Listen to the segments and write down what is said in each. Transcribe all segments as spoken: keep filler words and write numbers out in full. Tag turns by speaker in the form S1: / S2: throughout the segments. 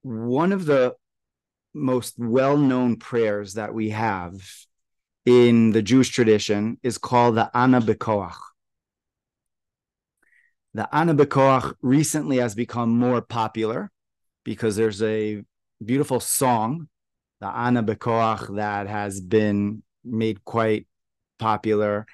S1: one of the most well-known prayers that we have in the Jewish tradition is called the Ana B'Koach. The Ana B'Koach recently has become more popular because there's a beautiful song, the Ana B'Koach, that has been made quite popular.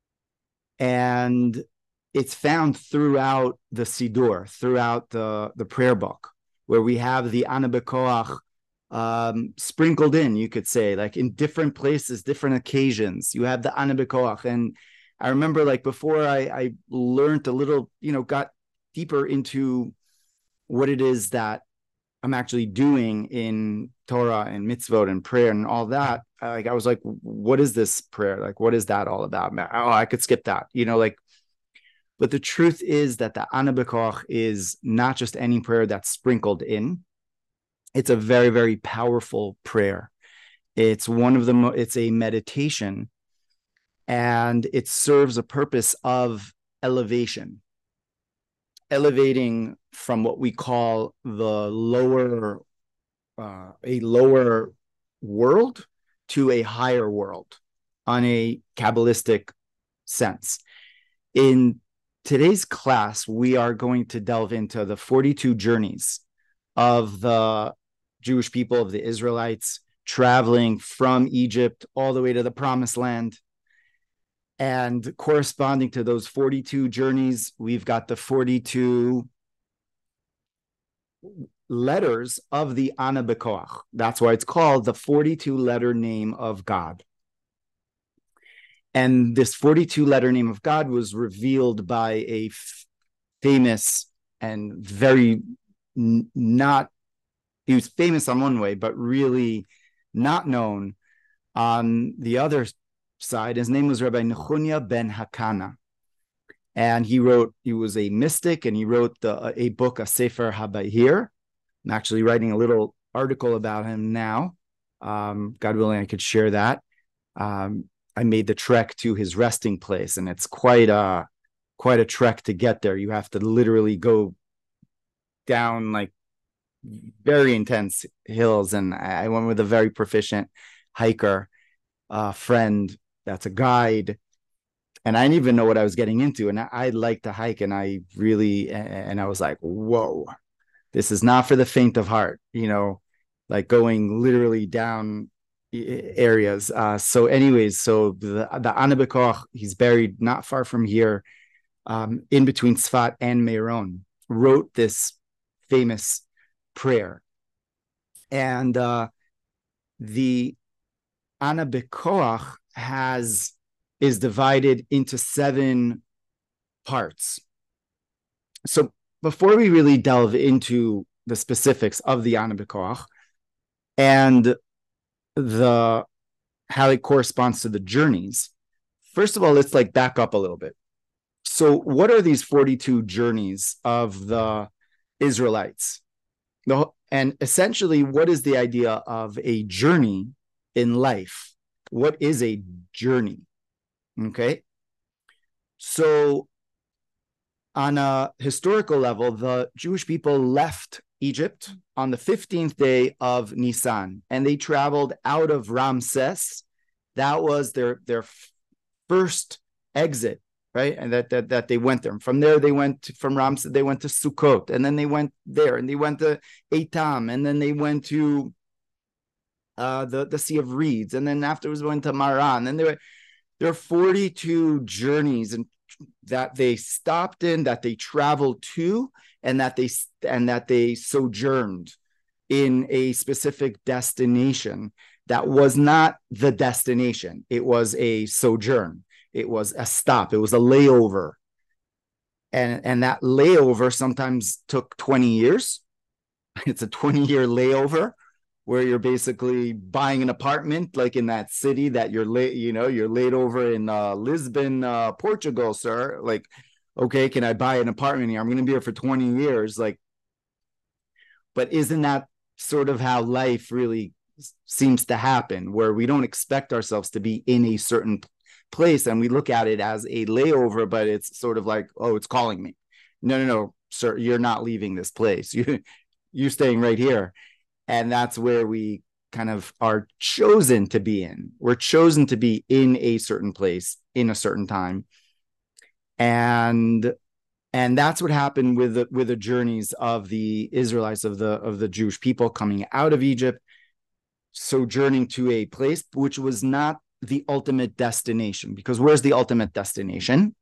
S1: And it's found throughout the Siddur, throughout the, the prayer book, where we have the Ana B'Koach um, sprinkled in, you could say, like in different places, different occasions. You have the Ana B'Koach. And I remember, like, before I, I learned a little, you know, got deeper into what it is that I'm actually doing in Torah and mitzvot and prayer and all that. Like, I was like, what is this prayer? Like, what is that all about? Oh, I could skip that, you know, like, but the truth is that the Ana B'Koach is not just any prayer that's sprinkled in. It's a very, very powerful prayer. It's one of the, mo- it's a meditation, and it serves a purpose of elevation, elevating from what we call the lower, uh, a lower world to a higher world on a Kabbalistic sense. In today's class, we are going to delve into the forty-two journeys of the Jewish people, of the Israelites, traveling from Egypt all the way to the Promised Land. And corresponding to those forty-two journeys, we've got the forty-two letters of the Ana B'Koach. That's why it's called the forty-two letter name of God. And this forty-two letter name of God was revealed by a f- famous and very n- not, he was famous on one way, but really not known on the other side. His name was Rabbi Nechunya ben Hakana. And he wrote, he was a mystic, and he wrote the, a book, a Sefer HaBahir. I'm actually writing a little article about him now. Um, God willing, I could share that. Um, I made the trek to his resting place, and it's quite a quite a trek to get there. You have to literally go down like very intense hills, and I went with a very proficient hiker, uh, friend that's a guide, and I didn't even know what I was getting into. And I, I like to hike, and I really, and I was like, whoa, this is not for the faint of heart, you know, like going literally down areas. Uh, so anyways, so the, the Ana B'Koach, he's buried not far from here, um, in between Tzfat and Meron, wrote this famous prayer. And uh, the Ana B'Koach has, is divided into seven parts. So before we really delve into the specifics of the Ana B'Koach and the how it corresponds to the journeys, first of all, let's like back up a little bit. So what are these forty-two journeys of the Israelites? The, and essentially, what is the idea of a journey in life? What is a journey? Okay. So on a historical level, the Jewish people left Egypt on the fifteenth day of Nisan, and they traveled out of Ramses. That was their, their first exit, right? And that, that, that they went there. And from there, they went to, from Ramses, they went to Sukkot, and then they went there, and they went to Etam, and then they went to uh, the, the Sea of Reeds, and then afterwards went to Maran. And there were, there are forty-two journeys and that they stopped in, that they traveled to, and that they and that they sojourned in a specific destination that was not the destination. It was a sojourn. It was a stop. It was a layover. And, and that layover sometimes took twenty years. It's a twenty-year layover where you're basically buying an apartment, like in that city that you're late, you know, you're laid over in uh, Lisbon, uh, Portugal, sir. Like, okay, can I buy an apartment here? I'm going to be here for twenty years. Like, but isn't that sort of how life really seems to happen, where we don't expect ourselves to be in a certain place and we look at it as a layover, but it's sort of like, oh, it's calling me. No, no, no, sir, you're not leaving this place. You, you're staying right here. And that's where we kind of are chosen to be in. We're chosen to be in a certain place in a certain time. And and that's what happened with the, with the journeys of the Israelites, of the of the Jewish people coming out of Egypt, sojourning to a place which was not the ultimate destination. Because where's the ultimate destination?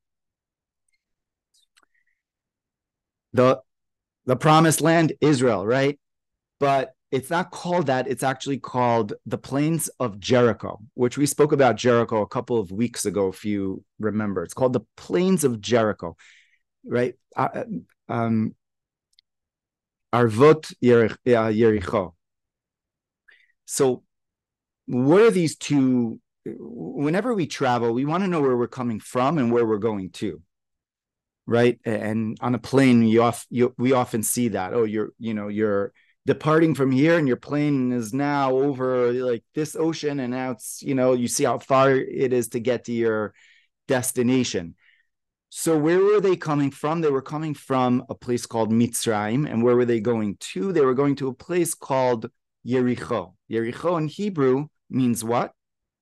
S1: The the promised land, Israel, right? But it's not called that. It's actually called the Plains of Jericho, which we spoke about Jericho a couple of weeks ago, if you remember. It's called the Plains of Jericho, right? Uh, um, Arvot Yericho. So what are these two? Whenever we travel, we want to know where we're coming from and where we're going to, right? And on a plane, you, off, you we often see that. Oh, you're, you know, you're departing from here and your plane is now over like this ocean, and now it's, you know, you see how far it is to get to your destination. So where were they coming from? They were coming from a place called Mitzrayim. And where were they going to? They were going to a place called Yericho. Yericho in Hebrew means what?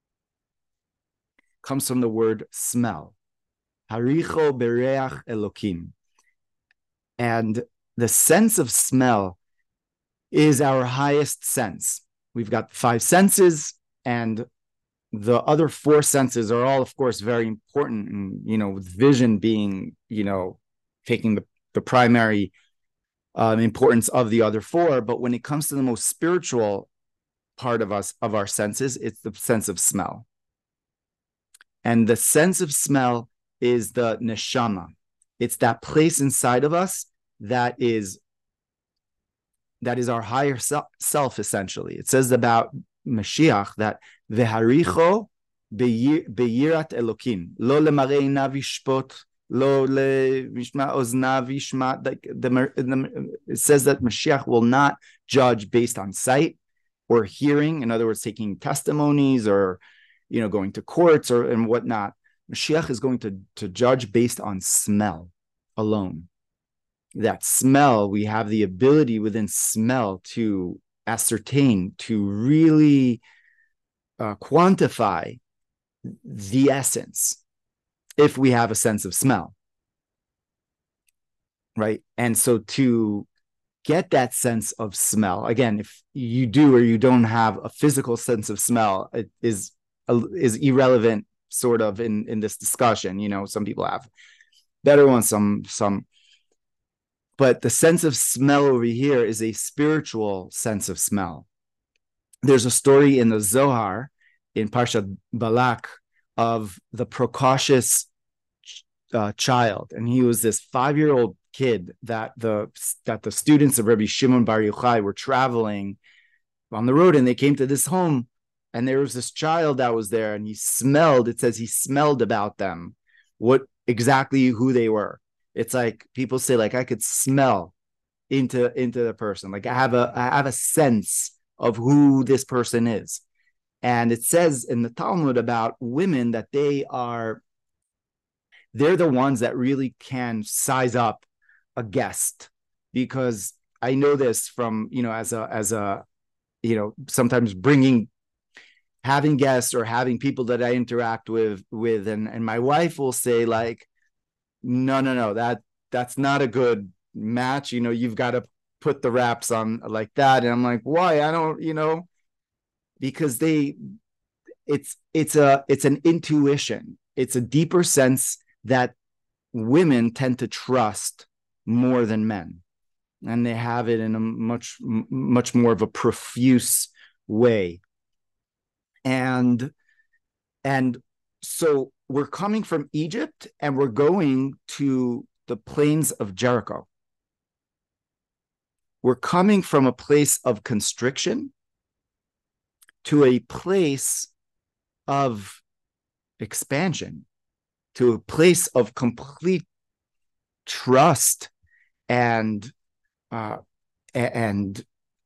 S1: Comes from the word smell. Haricho bereach Elokim. And the sense of smell is our highest sense. We've got five senses, and the other four senses are all, of course, very important. And, you know, with vision being, you know, taking the, the primary um, importance of the other four. But when it comes to the most spiritual part of us, of our senses, it's the sense of smell. And the sense of smell is the neshama. It's that place inside of us that is that is our higher self, essentially. It says about Mashiach that v'haricho beyirat Elokim, lo lemarei einav yishpot, lo lemishma oznav yishma. It says that Mashiach will not judge based on sight or hearing. In other words, taking testimonies or, you know, going to courts or and whatnot. Mashiach is going to, to judge based on smell alone. That smell, we have the ability within smell to ascertain, to really uh, quantify the essence if we have a sense of smell, right? And so to get that sense of smell, again, if you do or you don't have a physical sense of smell, it is, is irrelevant sort of in, in this discussion. You know, some people have better ones, some, some, but the sense of smell over here is a spiritual sense of smell. There's a story in the Zohar, in Parshat Balak, of the precocious uh, child. And he was this five-year-old kid that the that the students of Rabbi Shimon Bar Yochai were traveling on the road, and they came to this home, and there was this child that was there, and he smelled, it says he smelled about them, what exactly who they were. It's like people say, like, I could smell into, into the person. Like I have a, I have a sense of who this person is. And it says in the Talmud about women that they are, they're the ones that really can size up a guest, because I know this from, you know, as a, as a, you know, sometimes bringing, having guests or having people that I interact with, with, and, and my wife will say like, no, no, no, that that's not a good match. You know, you've got to put the wraps on like that. And I'm like, why? I don't, you know, because they, it's, it's a, it's an intuition. It's a deeper sense that women tend to trust more than men. And they have it in a much, much more of a profuse way. And, and so we're coming from Egypt and we're going to the plains of Jericho. We're coming from a place of constriction to a place of expansion, to a place of complete trust and uh, and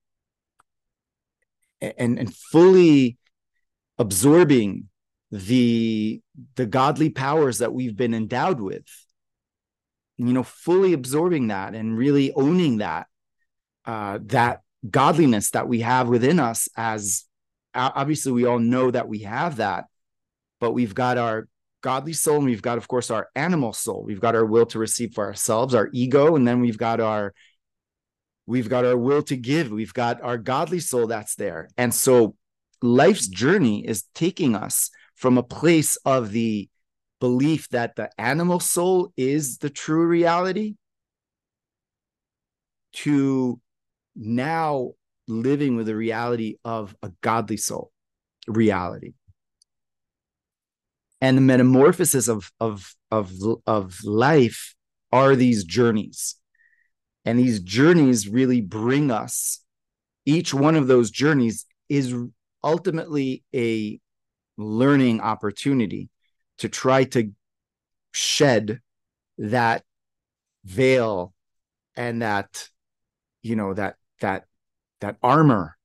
S1: and and fully absorbing the the godly powers that we've been endowed with, you know, fully absorbing that and really owning that. uh, that godliness that we have within us. As obviously we all know that we have that, but we've got our godly soul, and we've got, of course, our animal soul. We've got our will to receive for ourselves, our ego, and then we've got our we've got our will to give. We've got our godly soul that's there. And so life's journey is taking us from a place of the belief that the animal soul is the true reality to now living with the reality of a godly soul reality. And the metamorphosis of, of, of, of life are these journeys. And these journeys really bring us, each one of those journeys is ultimately a learning opportunity to try to shed that veil and that, you know, that, that, that armor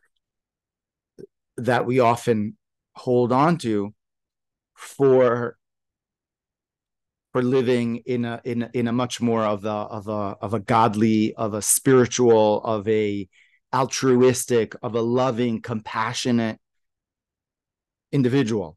S1: that we often hold on to for for living in a in in a much more of a of a of a godly, of a spiritual, of a altruistic, of a loving, compassionate individual.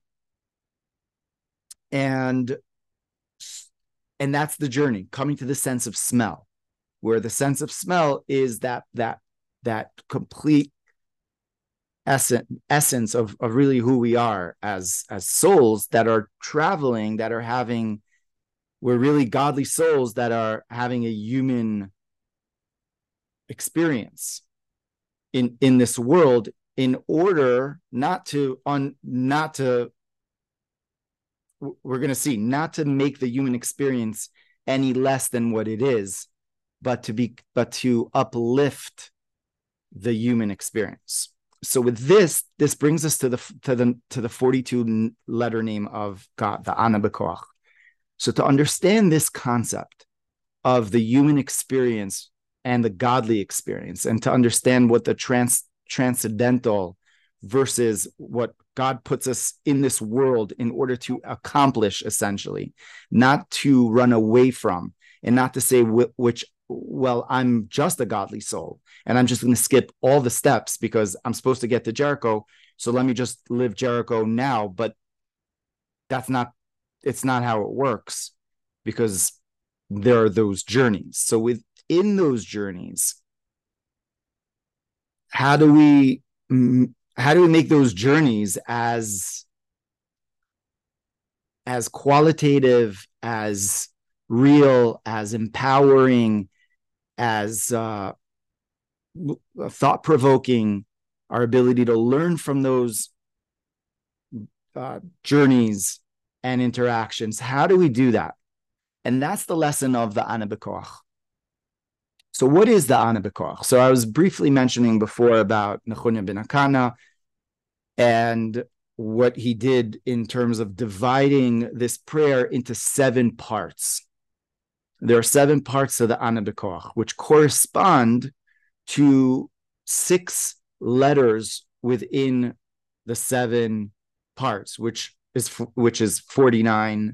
S1: And and that's the journey, coming to the sense of smell, where the sense of smell is that that that complete essence essence of, of really who we are as as souls that are traveling, that are having we're really godly souls that are having a human experience in, in this world, in order not to on not to we're going to see not to make the human experience any less than what it is, but to be but to uplift the human experience. So with this, this brings us to the to the to the forty-two letter name of God, the Ana B'Koach. So to understand this concept of the human experience and the godly experience, and to understand what the trans, transcendental versus what God puts us in this world in order to accomplish, essentially, not to run away from, and not to say which, well, I'm just a godly soul and I'm just going to skip all the steps because I'm supposed to get to Jericho. So let me just live Jericho now. But that's not It's not how it works, because there are those journeys. So within those journeys, how do we how do we make those journeys as as qualitative, as real, as empowering, as uh, thought-provoking, our ability to learn from those uh, journeys and interactions? How do we do that? And that's the lesson of the Ana B'Koach. So what is the Ana B'Koach? So I was briefly mentioning before about Nechunya ben Akana and what he did in terms of dividing this prayer into seven parts. There are seven parts of the Ana B'Koach, which correspond to six letters within the seven parts, which is which is forty-nine.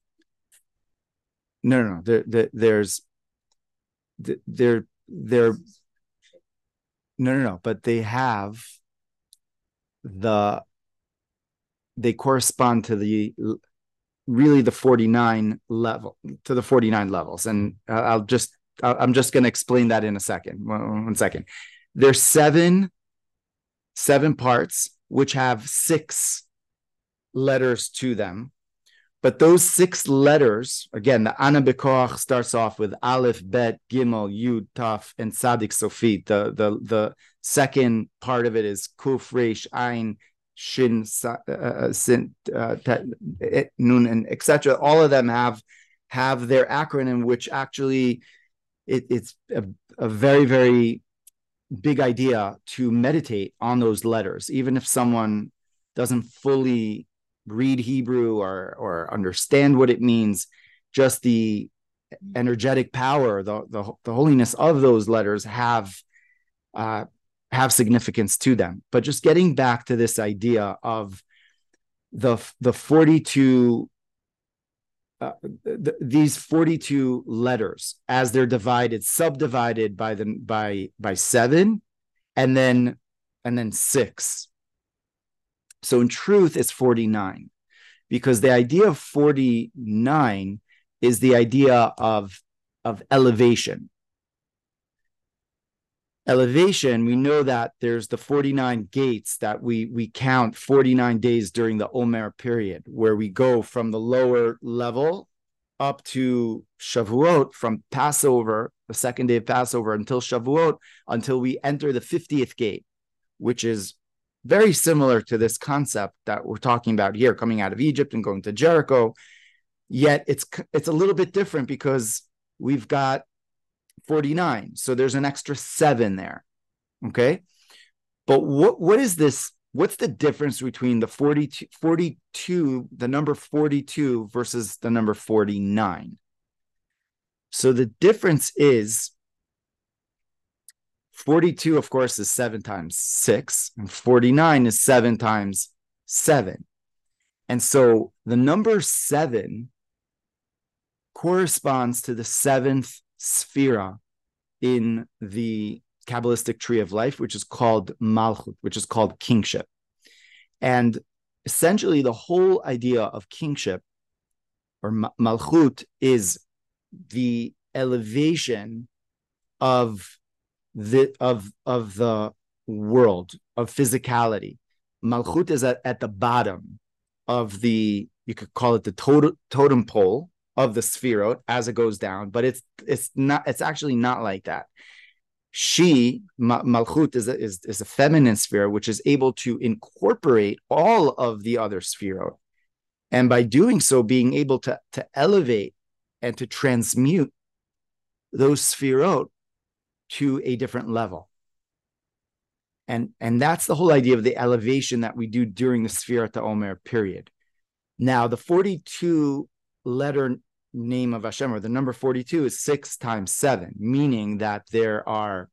S1: No, no, no. There, there, there's there, there. No, no, no. But they have the. They correspond to the really the forty-nine level to the forty-nine levels, and I'll just I'm just going to explain that in a second. One, one second. There's seven seven parts which have six letters to them, but those six letters, again, the Ana B'Koach starts off with Aleph, Bet, Gimel, Yud, Taf, and Tzadik Sofit. The the the second part of it is Kuf, Resh, Ain, Shin, uh, Sin, uh, Nun, and et cetera. All of them have have their acronym, which actually it, it's a, a very very big idea to meditate on those letters, even if someone doesn't fully read Hebrew or or understand what it means. Just the energetic power, the the, the holiness of those letters have uh, have significance to them. But just getting back to this idea of the the forty-two uh, th- these forty-two letters as they're divided, subdivided by the by by seven, and then and then six. So in truth, it's forty-nine, because the idea of forty-nine is the idea of of elevation. Elevation, we know that there's the forty-nine gates that we we count forty-nine days during the Omer period, where we go from the lower level up to Shavuot, from Passover, the second day of Passover, until Shavuot, until we enter the fiftieth gate, which is very similar to this concept that we're talking about here, coming out of Egypt and going to Jericho. Yet it's it's a little bit different because we've got forty-nine. So there's an extra seven there. Okay. But what what is this? What's the difference between the forty-two, forty-two, the number forty-two versus the number forty-nine? So the difference is forty-two, of course, is seven times six, and forty-nine is seven times seven. And so the number seven corresponds to the seventh sphera in the Kabbalistic tree of life, which is called Malchut, which is called kingship. And essentially, the whole idea of kingship or Malchut is the elevation of the of of the world, of physicality. Malchut is at, at the bottom of the, you could call it the totem, totem pole of the Sefirot as it goes down, but it's it's not, it's actually not like that. She, Malchut, is a, is, is a feminine sphere, which is able to incorporate all of the other Sefirot. And by doing so, being able to, to elevate and to transmute those Sefirot to a different level. And, and that's the whole idea of the elevation that we do during the Sfirat HaOmer period. Now, the forty-two letter name of Hashem, or the number forty-two, is six times seven, meaning that there are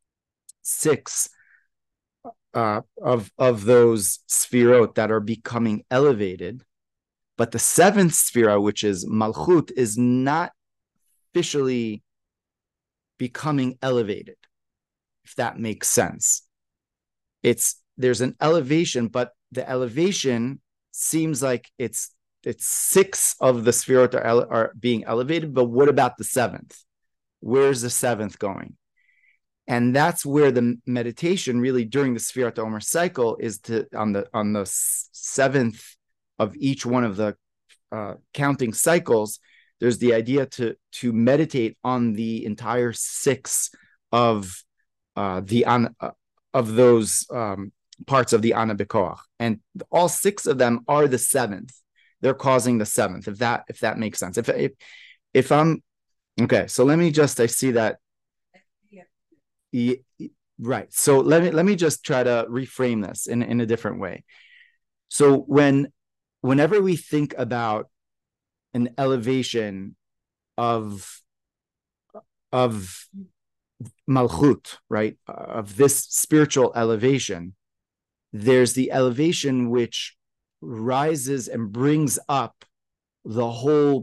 S1: six uh, of, of those Sfirot that are becoming elevated. But the seventh Sfira, which is Malchut, is not officially becoming elevated, if that makes sense. It's there's an elevation, but the elevation seems like it's it's six of the Sfirot are, ele- are being elevated, but what about the seventh? Where's the seventh going? And that's where the meditation really during the Sfirat HaOmer cycle is to on the on the seventh of each one of the uh, counting cycles. There's the idea to to meditate on the entire six of uh, the uh, of those um, parts of the Ana B'Koach, and all six of them are the seventh. They're causing the seventh. If that if that makes sense. If if if I'm okay, so let me just I see that. Yeah, right. So let me let me just try to reframe this in in a different way. So when whenever we think about an elevation of of Malchut, right, of this spiritual elevation, there's the elevation which rises and brings up the whole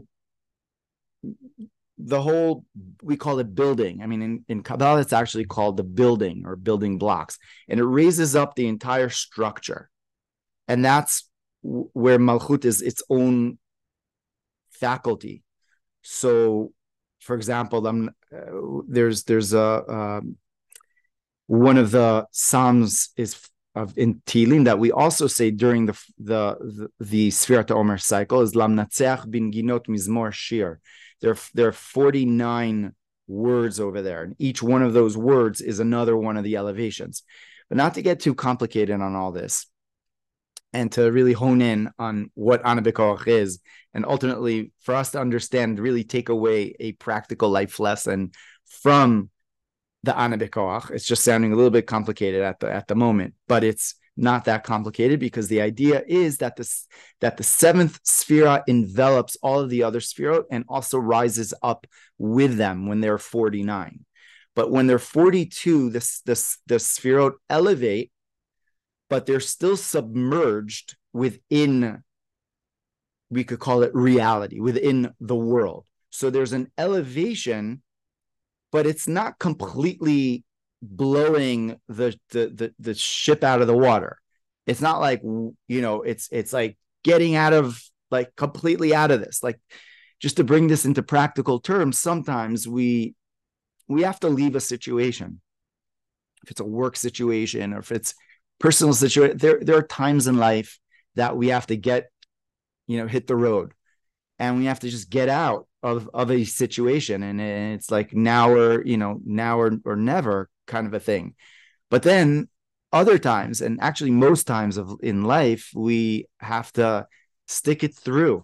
S1: the whole, we call it building. I mean, in, in Kabbalah, it's actually called the building or building blocks, and it raises up the entire structure. And that's where Malchut is its own faculty. So, for example, um, uh, there's there's a um, one of the Psalms is of in Tehillim that we also say during the the the, the Sfirat HaOmer cycle is Lamnatzeach bin Ginot Mizmor Shir. There, there are forty-nine words over there, and each one of those words is another one of the elevations. But not to get too complicated on all this, and to really hone in on what Ana B'Koach is, and ultimately for us to understand, really take away a practical life lesson from the Ana B'Koach. It's just sounding a little bit complicated at the at the moment, but it's not that complicated, because the idea is that this that the seventh Sphira envelops all of the other Sphirot and also rises up with them when they're forty-nine. But when they're forty-two, this this the Sphirot elevate, but they're still submerged within we could call it reality within the world. So there's an elevation, but it's not completely blowing the, the the the ship out of the water. It's not like, you know, it's it's like getting out of, like, completely out of this. Like, just to bring this into practical terms, sometimes we we have to leave a situation. If it's a work situation or if it's personal situation, there there are times in life that we have to get, you know, hit the road, and we have to just get out of, of a situation. And it's like now or, you know, now or, or never kind of a thing. But then other times, and actually most times of in life, we have to stick it through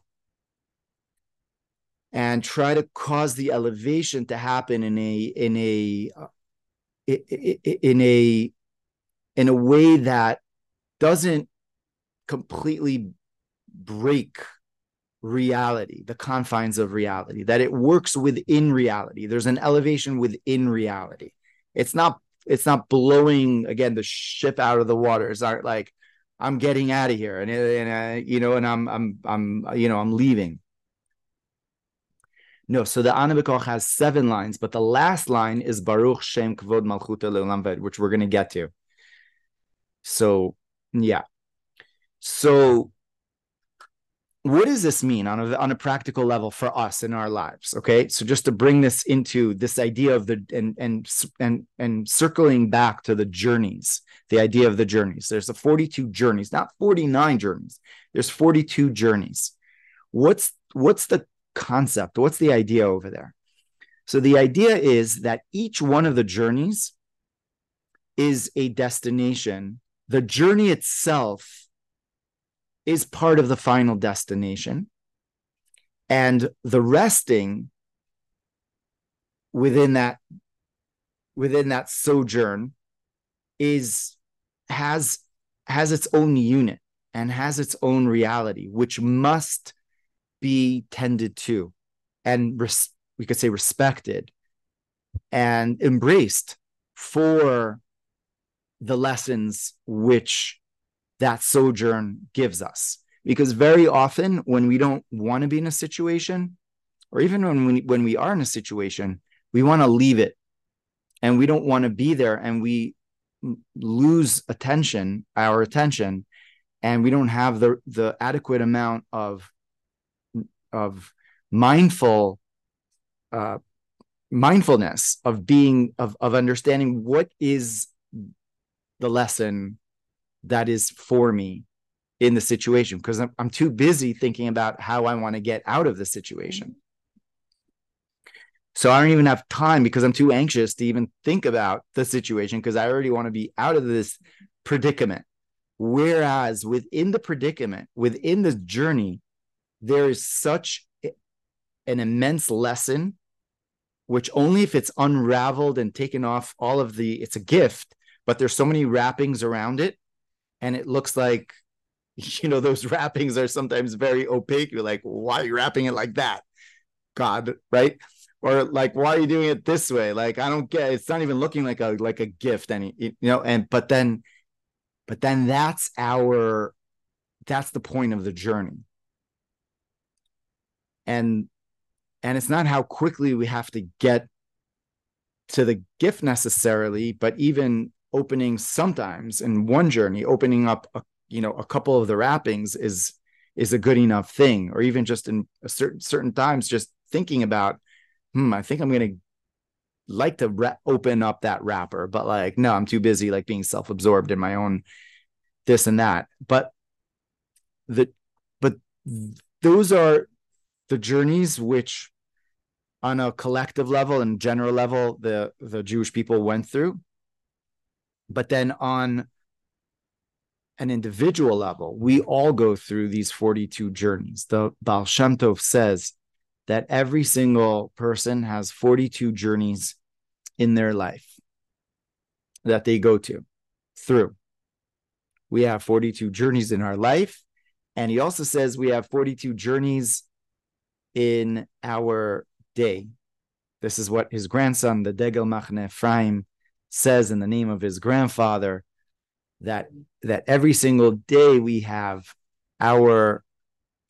S1: and try to cause the elevation to happen in a, in a, in a, in a way that doesn't completely break reality, the confines of reality, that it works within reality. There's an elevation within reality. It's not, it's not blowing, again, the ship out of the water. It's not like I'm getting out of here and, and uh, you know, and I'm, I'm, I'm, you know, I'm leaving. No, so the Ana B'Koach has seven lines, but the last line is Baruch Shem Kavod Malchuta Le'olam Va'ed, which we're going to get to. So, yeah. So, what does this mean on a, on a practical level for us in our lives? Okay, so just to bring this into this idea of the and and and and circling back to the journeys, the idea of the journeys. There's the forty-two journeys, not forty-nine journeys. There's forty-two journeys. What's what's the concept? What's the idea over there? So the idea is that each one of the journeys is a destination. The journey itself is part of the final destination. And the resting within that, within that sojourn is has has its own unit and has its own reality, which must be tended to and res- we could say respected and embraced for the lessons which that sojourn gives us. Because very often when we don't want to be in a situation, or even when we, when we are in a situation, we want to leave it and we don't want to be there, and we lose attention, our attention, and we don't have the, the adequate amount of, of mindful uh, mindfulness of being, of, of understanding what is the lesson that is for me in the situation, because I'm, I'm too busy thinking about how I want to get out of the situation. So I don't even have time because I'm too anxious to even think about the situation because I already want to be out of this predicament. Whereas within the predicament, within the journey, there is such an immense lesson, which only if it's unraveled and taken off all of the, it's a gift, but there's so many wrappings around it. And it looks like, you know, those wrappings are sometimes very opaque. You're like, why are you wrapping it like that? God, right? Or like, why are you doing it this way? Like, I don't get, it's not even looking like a, like a gift any, you know, and, but then, but then that's our, that's the point of the journey. And, and it's not how quickly we have to get to the gift necessarily, but even opening sometimes in one journey, opening up, a, you know, a couple of the wrappings is, is a good enough thing. Or even just in a certain, certain times, just thinking about, hmm, I think I'm going to like to ra- open up that wrapper, but like, no, I'm too busy, like being self-absorbed in my own this and that. But the, but those are the journeys which on a collective level and general level, the, the Jewish people went through. But then on an individual level, we all go through these forty-two journeys. The Baal Shem Tov says that every single person has forty-two journeys in their life that they go to through. We have forty-two journeys in our life. And he also says we have forty-two journeys in our day. This is what his grandson, the Degel Machne Ephraim, says in the name of his grandfather, that, that every single day we have our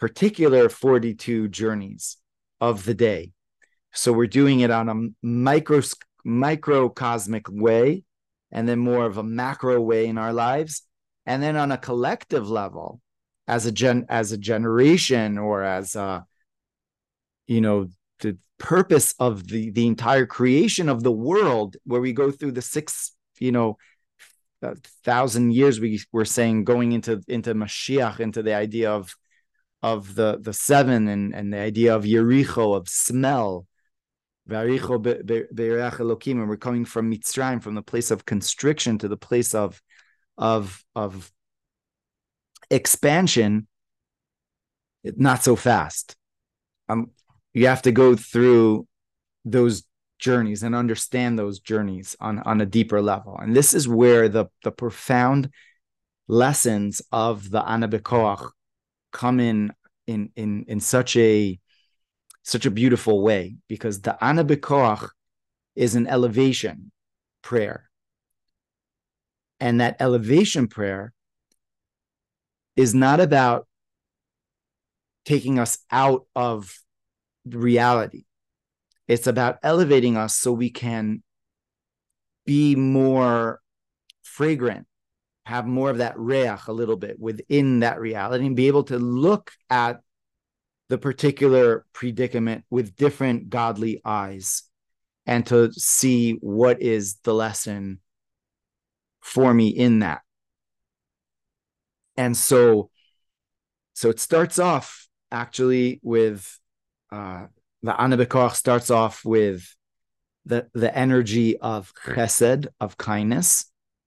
S1: particular forty-two journeys of the day. So we're doing it on a micro, microcosmic way, and then more of a macro way in our lives. And then on a collective level, as a gen, as a generation, or as a, you know, the purpose of the, the entire creation of the world, where we go through the six, you know, thousand years, we were saying, going into, into Mashiach, into the idea of, of the, the seven, and, and the idea of Yericho, of smell, and we're coming from Mitzrayim, from the place of constriction to the place of, of, of expansion. Not so fast. Um, you have to go through those journeys and understand those journeys on, on a deeper level. And this is where the, the profound lessons of the Ana B'Koach come in, in, in, in such a, such a beautiful way, because the Ana B'Koach is an elevation prayer. And that elevation prayer is not about taking us out of reality. It's about elevating us so we can be more fragrant, have more of that reach a little bit within that reality, and be able to look at the particular predicament with different godly eyes, and to see what is the lesson for me in that. And so, so it starts off actually with uh, the Ana B'Koach starts off with the, the energy of chesed, of kindness.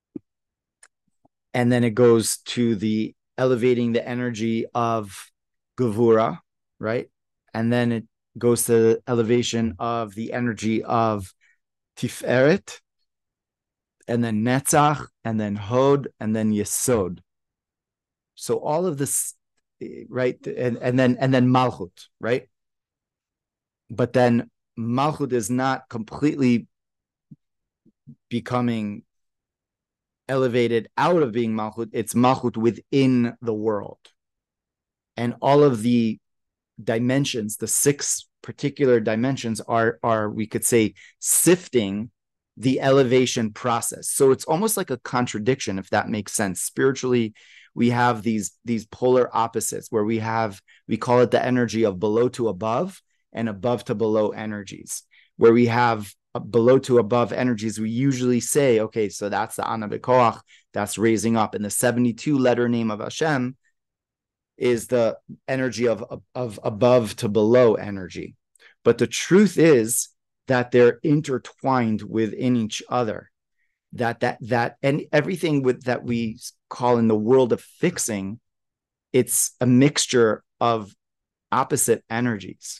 S1: And then it goes to the elevating the energy of gevura, right? And then it goes to the elevation of the energy of tiferet, and then netzach, and then hod, and then yesod. So all of this, right? And, and then and then malchut, right? But then malchut is not completely becoming elevated out of being malchut. It's malchut within the world. And all of the dimensions, the six particular dimensions, are, are, we could say, sifting the elevation process. So it's almost like a contradiction, if that makes sense. Spiritually, we have these, these polar opposites, where we have, we call it the energy of below to above and above to below energies. Where we have below to above energies, we usually say, okay, so that's the Ana B'Koach, that's raising up. And the seventy-two letter name of Hashem is the energy of, of, of above to below energy. But the truth is that they're intertwined within each other. That that that and everything with that we call in the world of fixing, it's a mixture of opposite energies.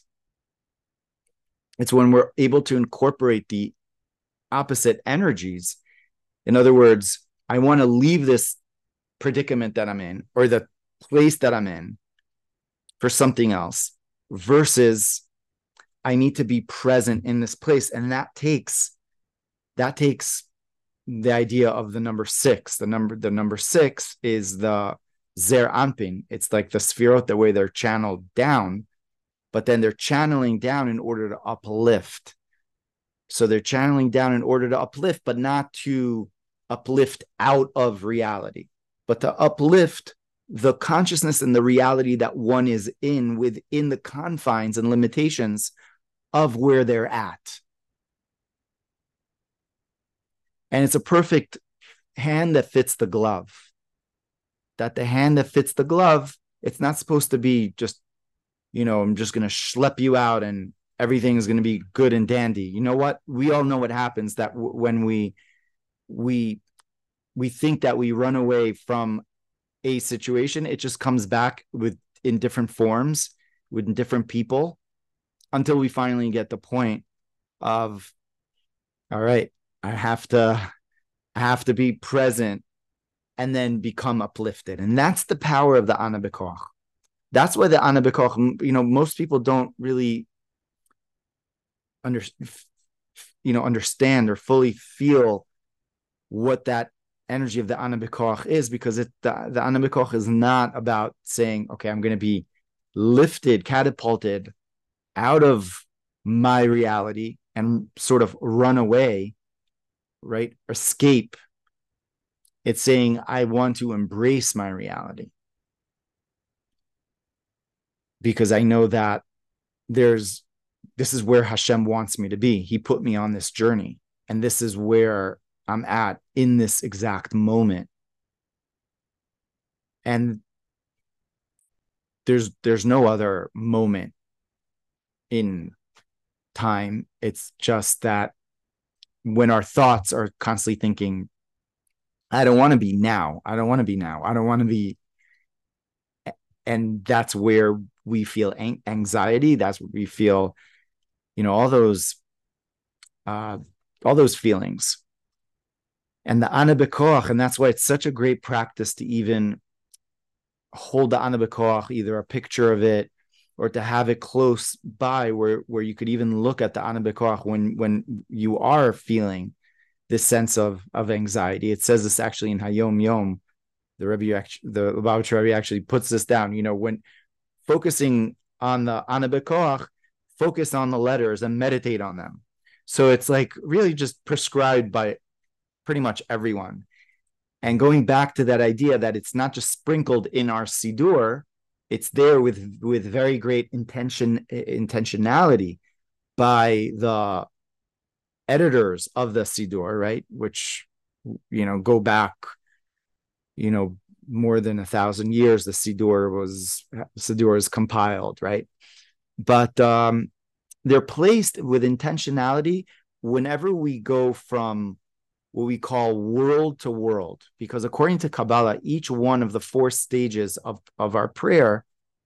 S1: It's when we're able to incorporate the opposite energies. In other words, I want to leave this predicament that I'm in, or the place that I'm in, for something else, versus I need to be present in this place. And that takes, that takes the idea of the number six. The number, the number six is the Zer Anpin. It's like the Sfirot, the way they're channeled down, but then they're channeling down in order to uplift. So they're channeling down in order to uplift, but not to uplift out of reality, but to uplift the consciousness and the reality that one is in, within the confines and limitations of where they're at. And it's a perfect hand that fits the glove. That the hand that fits the glove, it's not supposed to be just, you know, I'm just going to schlep you out and everything is going to be good and dandy. You know what? We all know what happens that w- when we, we, we think that we run away from a situation, it just comes back with in different forms, with different people, until we finally get the point of, all right, I have to, I have to be present and then become uplifted. And that's the power of the Ana B'Koach. That's why the Ana B'Koach, you know, most people don't really under, you know, understand or fully feel what that energy of the Ana B'Koach is, because it, the, the Ana B'Koach is not about saying, okay, I'm going to be lifted, catapulted out of my reality and sort of run away, right? Escape. It's saying, I want to embrace my reality because I know that there's, this is where Hashem wants me to be. He put me on this journey, and this is where I'm at in this exact moment. And there's there's no other moment in time. It's just that when our thoughts are constantly thinking, I don't want to be now. I don't want to be now. I don't want to be. And that's where we feel anxiety. That's where we feel, you know, all those, uh, all those feelings. And the Ana B'Koach, and that's why it's such a great practice to even hold the Ana B'Koach, either a picture of it or to have it close by where, where you could even look at the Ana B'Koach when, when you are feeling this sense of, of anxiety. It says this actually in Hayom Yom. The Rebbe, the Lubavitcher Rebbe actually puts this down. You know, when focusing on the Ana B'Koach, focus on the letters and meditate on them. So it's like really just prescribed by pretty much everyone. And going back to that idea that it's not just sprinkled in our Siddur, it's there with, with very great intention, intentionality by the editors of the Siddur, right? Which, you know, go back, you know, more than a thousand years, the Siddur was, Siddur is compiled, right? But um, they're placed with intentionality whenever we go from what we call world to world, because according to Kabbalah, each one of the four stages of, of our prayer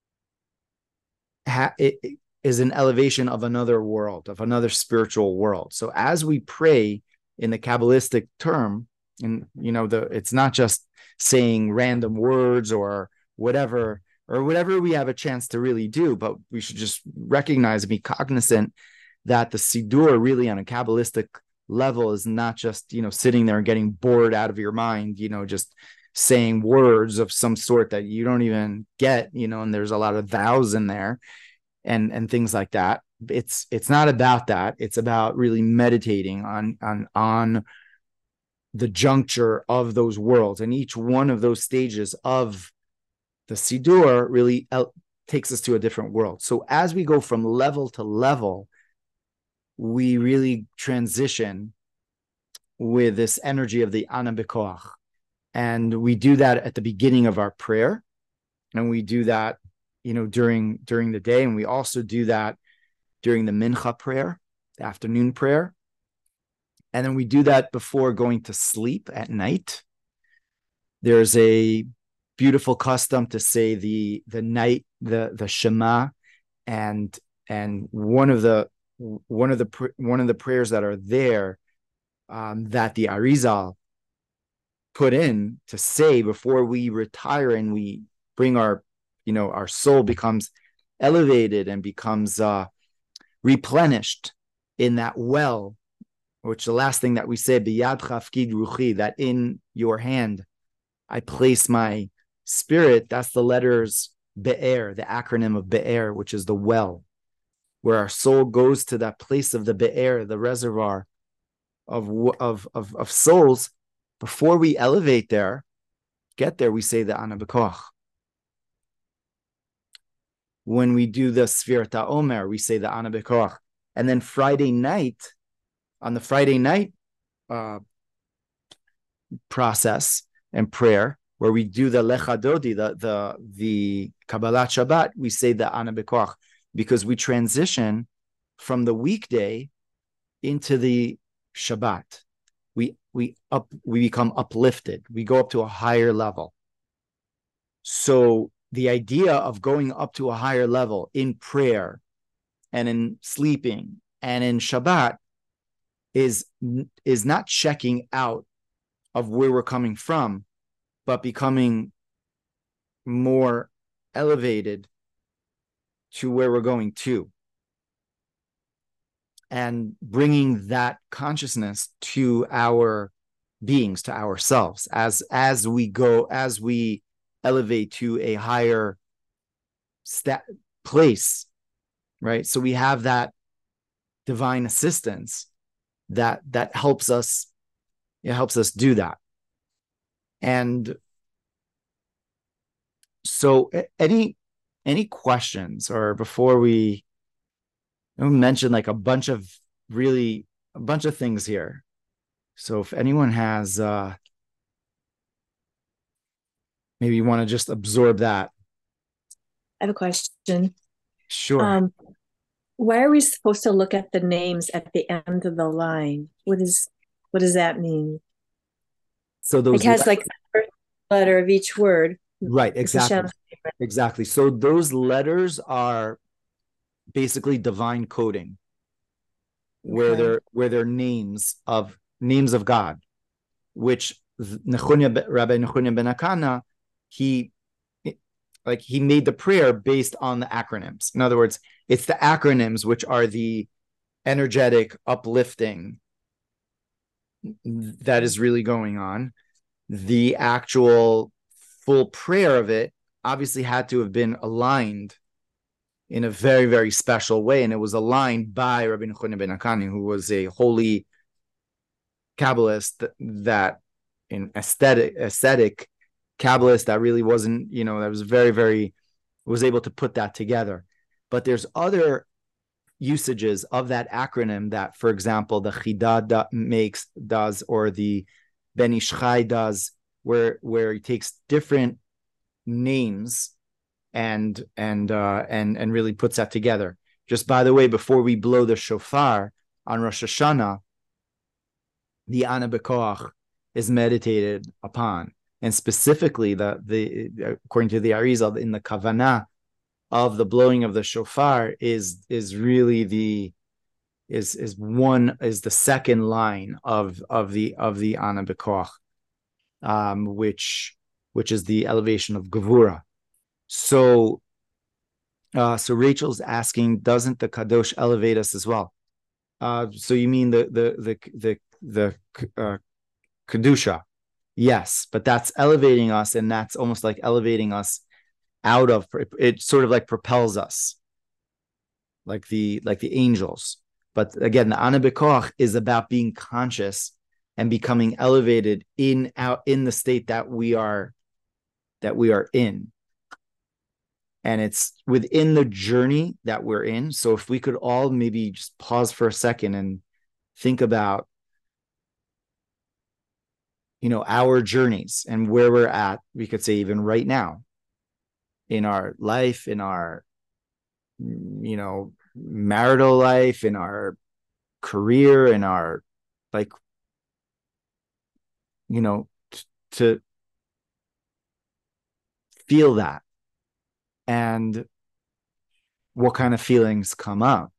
S1: ha- it, it is an elevation of another world, of another spiritual world. So as we pray in the Kabbalistic term, and you know, the it's not just saying random words or whatever, or whatever we have a chance to really do, but we should just recognize and be cognizant that the Siddur really on a Kabbalistic level is not just, you know, sitting there and getting bored out of your mind, you know, just saying words of some sort that you don't even get, you know, and there's a lot of vowels in there and, and things like that. It's, it's not about that. It's about really meditating on, on, on the juncture of those worlds, and each one of those stages of the Siddur really el- takes us to a different world. So as we go from level to level, we really transition with this energy of the Ana B'Koach. And we do that at the beginning of our prayer. And we do that, you know, during, during the day. And we also do that during the Mincha prayer, the afternoon prayer. And then we do that before going to sleep at night. There's a beautiful custom to say the, the night, the, the Shema, and, and one of the, one of the one of the prayers that are there um, that the Arizal put in to say before we retire and we bring our, you know, our soul becomes elevated and becomes uh, replenished in that well, which the last thing that we say, Biyad chafkid ruchi, that in your hand I place my spirit. That's the letters Be'er, the acronym of Be'er, which is the well, where our soul goes to that place of the Be'er, the reservoir of, of, of, of souls. Before we elevate there, get there, we say the Ana B'Koach. When we do the Sfirat HaOmer, we say the Ana B'Koach. And then Friday night, on the Friday night uh, process and prayer, where we do the Lecha Dodi, the, the, the Kabbalat Shabbat, we say the Ana B'Koach, because we transition from the weekday into the Shabbat. We we up we become uplifted. We go up to a higher level. So the idea of going up to a higher level in prayer and in sleeping and in Shabbat is, is not checking out of where we're coming from, but becoming more elevated to where we're going to, and bringing that consciousness to our beings, to ourselves, as as we go, as we elevate to a higher stat place, right? So we have that divine assistance that that helps us, it helps us do that. And so any any questions, or before we, we mentioned like a bunch of really a bunch of things here. So if anyone has uh maybe you want to just absorb that.
S2: I have a question.
S1: Sure.
S2: Um, why are we supposed to look at the names at the end of the line? What is what does that mean?
S1: So
S2: It
S1: those
S2: has
S1: le-
S2: like the first letter of each word.
S1: right,
S2: It's
S1: exactly.
S2: Hashem's name.
S1: Exactly. So those letters are basically divine coding, where
S2: Okay.
S1: they're where they're names of names of God, which Nechunya, Rabbi Nechunya ben Akana, he like he made the prayer based on the acronyms. In other words, it's the acronyms which are the energetic, uplifting that is really going on. The actual full prayer of it obviously had to have been aligned in a very, very special way. And it was aligned by Rabbi Nechunya ben Akani, who was a holy Kabbalist that in aesthetic, aesthetic Kabbalist that really wasn't, you know, that was very, very, was able to put that together. But there's other usages of that acronym that, for example, the Chida makes, does, or the Ben Ish Chai does, where, where he takes different names and and uh, and and really puts that together. Just by the way, before we blow the shofar on Rosh Hashanah, the Ana B'Koach is meditated upon, and specifically the the according to the Arizal, in the Kavanah of the blowing of the shofar is is really the is is one is the second line of of the of the Ana B'Koach, um, which which is the elevation of Gevura. So Uh, so Rachel's asking, doesn't the kadosh elevate us as well? Uh, so you mean the the the the the uh, kedusha? Yes, but that's elevating us, and that's almost like elevating us out of it. It sort of like propels us, like the like the angels. But again, the Ana B'Koach is about being conscious and becoming elevated in out in the state that we are that we are in. And it's within the journey that we're in. So if we could all maybe just pause for a second and think about, you know, our journeys and where we're at, we could say even right now in our life, in our, you know, marital life, in our career, in our, like, you know, t- to feel that, and what kind of feelings come up.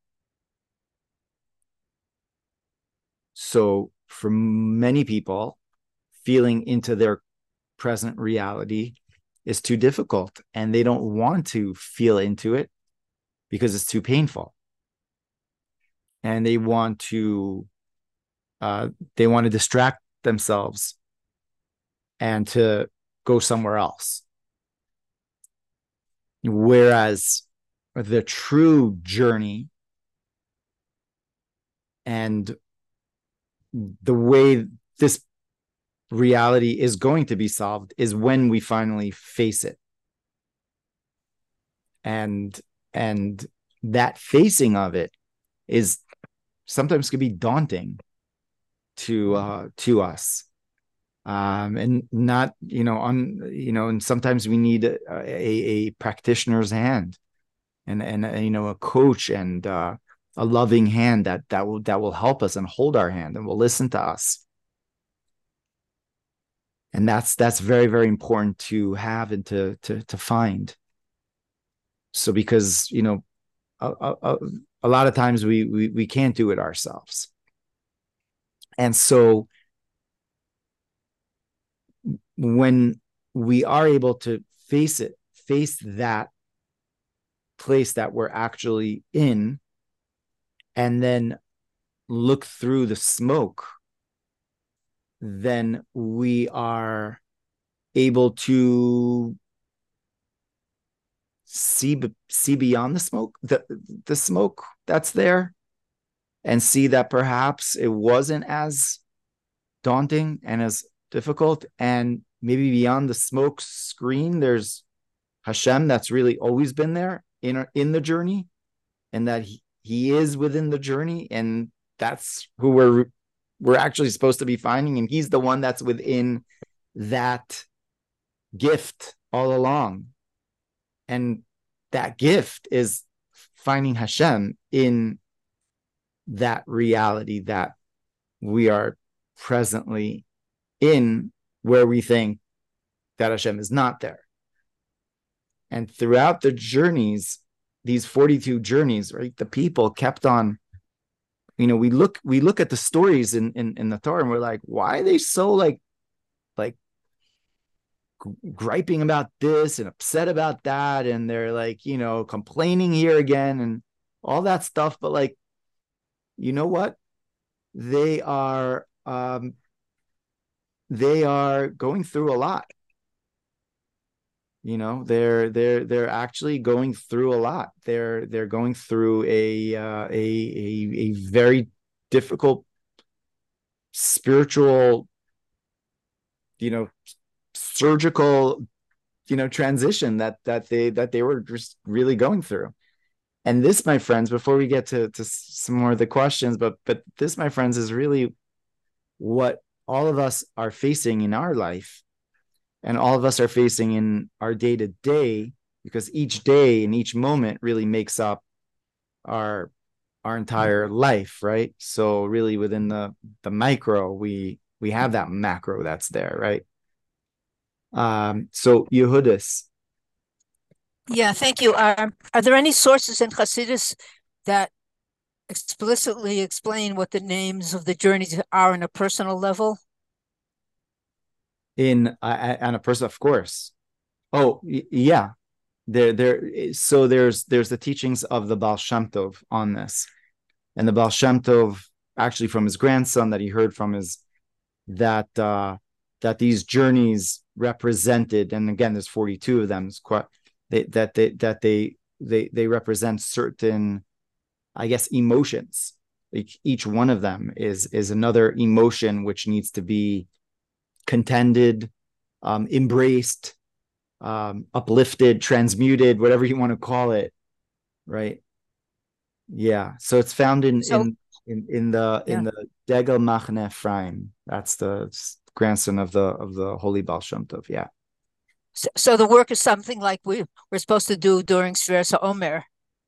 S1: So for many people, feeling into their present reality is too difficult, and they don't want to feel into it because it's too painful, and they want to uh, they want to distract themselves and to go somewhere else. Whereas the true journey and the way this reality is going to be solved is when we finally face it. And and that facing of it is sometimes can be daunting to uh to us, um and not, you know, on, you know, and sometimes we need a, a, a practitioner's hand, and and uh, you know, a coach, and uh a loving hand that that will that will help us and hold our hand and will listen to us. And that's that's very, very important to have and to to to find. So because, you know, a, a, a lot of times we, we we can't do it ourselves, and so when we are able to face it, face that place that we're actually in, and then look through the smoke, then we are able to see see beyond the smoke, the the smoke that's there, and see that perhaps it wasn't as daunting and as difficult, and maybe beyond the smoke screen there's Hashem that's really always been there in in the journey, and that he, he is within the journey, and that's who we're we're actually supposed to be finding, and he's the one that's within that gift all along. And that gift is finding Hashem in that reality that we are presently in, where we think that Hashem is not there. And throughout the journeys, these forty-two journeys, right, the people kept on, you know, we look we look at the stories in, in, in the Torah, and we're like, why are they so like, like griping about this and upset about that, and they're like, you know, complaining here again and all that stuff. But like, you know what? They are um they are going through a lot. You know, they're they're they're actually going through a lot. They're they're going through a uh, a a a very difficult spiritual, you know, surgical, you know, transition that that they that they were just really going through. And this, my friends, before we get to to some more of the questions, but but this, my friends, is really what all of us are facing in our life. And all of us are facing in our day-to-day, because each day and each moment really makes up our our entire life, right? So really within the the micro, we we have that macro that's there, right? Um, so Yehudis.
S3: Yeah, thank you. Um, are there any sources in Hasidus that explicitly explain what the names of the journeys are on a personal level?
S1: In uh, on a person, of course. Oh, y- yeah. There, there. So there's there's the teachings of the Baal Shem Tov on this, and the Baal Shem Tov, actually from his grandson that he heard from, is that uh, that these journeys represented, and again, there's forty-two of them. It's quite they, that they that they they they represent certain, I guess, emotions. Like each one of them is is another emotion which needs to be contended, um, embraced, um, uplifted, transmuted, whatever you want to call it, right? Yeah. So it's found in so, in, in in the yeah. in the Degel Machne Ephraim. That's the grandson of the of the Holy Baal Shem Tov. Yeah.
S3: So, so the work is something like we we're supposed to do during Sfiras HaOmer.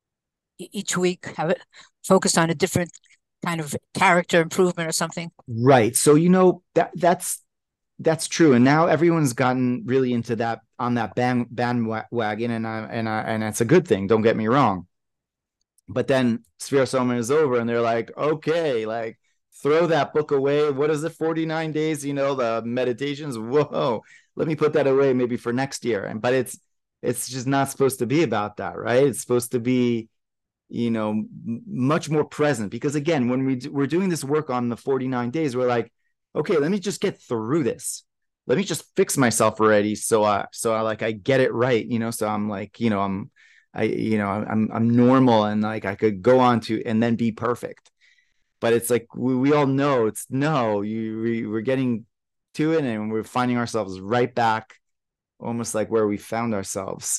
S3: Each week, have it focused on a different kind of character improvement or something.
S1: Right. So you know that that's. That's true, and now everyone's gotten really into that on that band bandwagon, and I and I and it's a good thing. Don't get me wrong, but then Sfiras HaOmer is over, and they're like, okay, like throw that book away. What is it? forty-nine days, you know, the meditations. Whoa, let me put that away, maybe for next year. And but it's it's just not supposed to be about that, right? It's supposed to be, you know, m- much more present. Because again, when we do, we're doing this work on the forty-nine days, we're like, okay, let me just get through this. Let me just fix myself already. So I, so I like, I get it right, you know, so I'm like, you know, I'm, I, you know, I'm, I'm normal, and like, I could go on to, and then be perfect. But it's like, we, we all know it's no, you, we, we're getting to it, and we're finding ourselves right back, almost like where we found ourselves.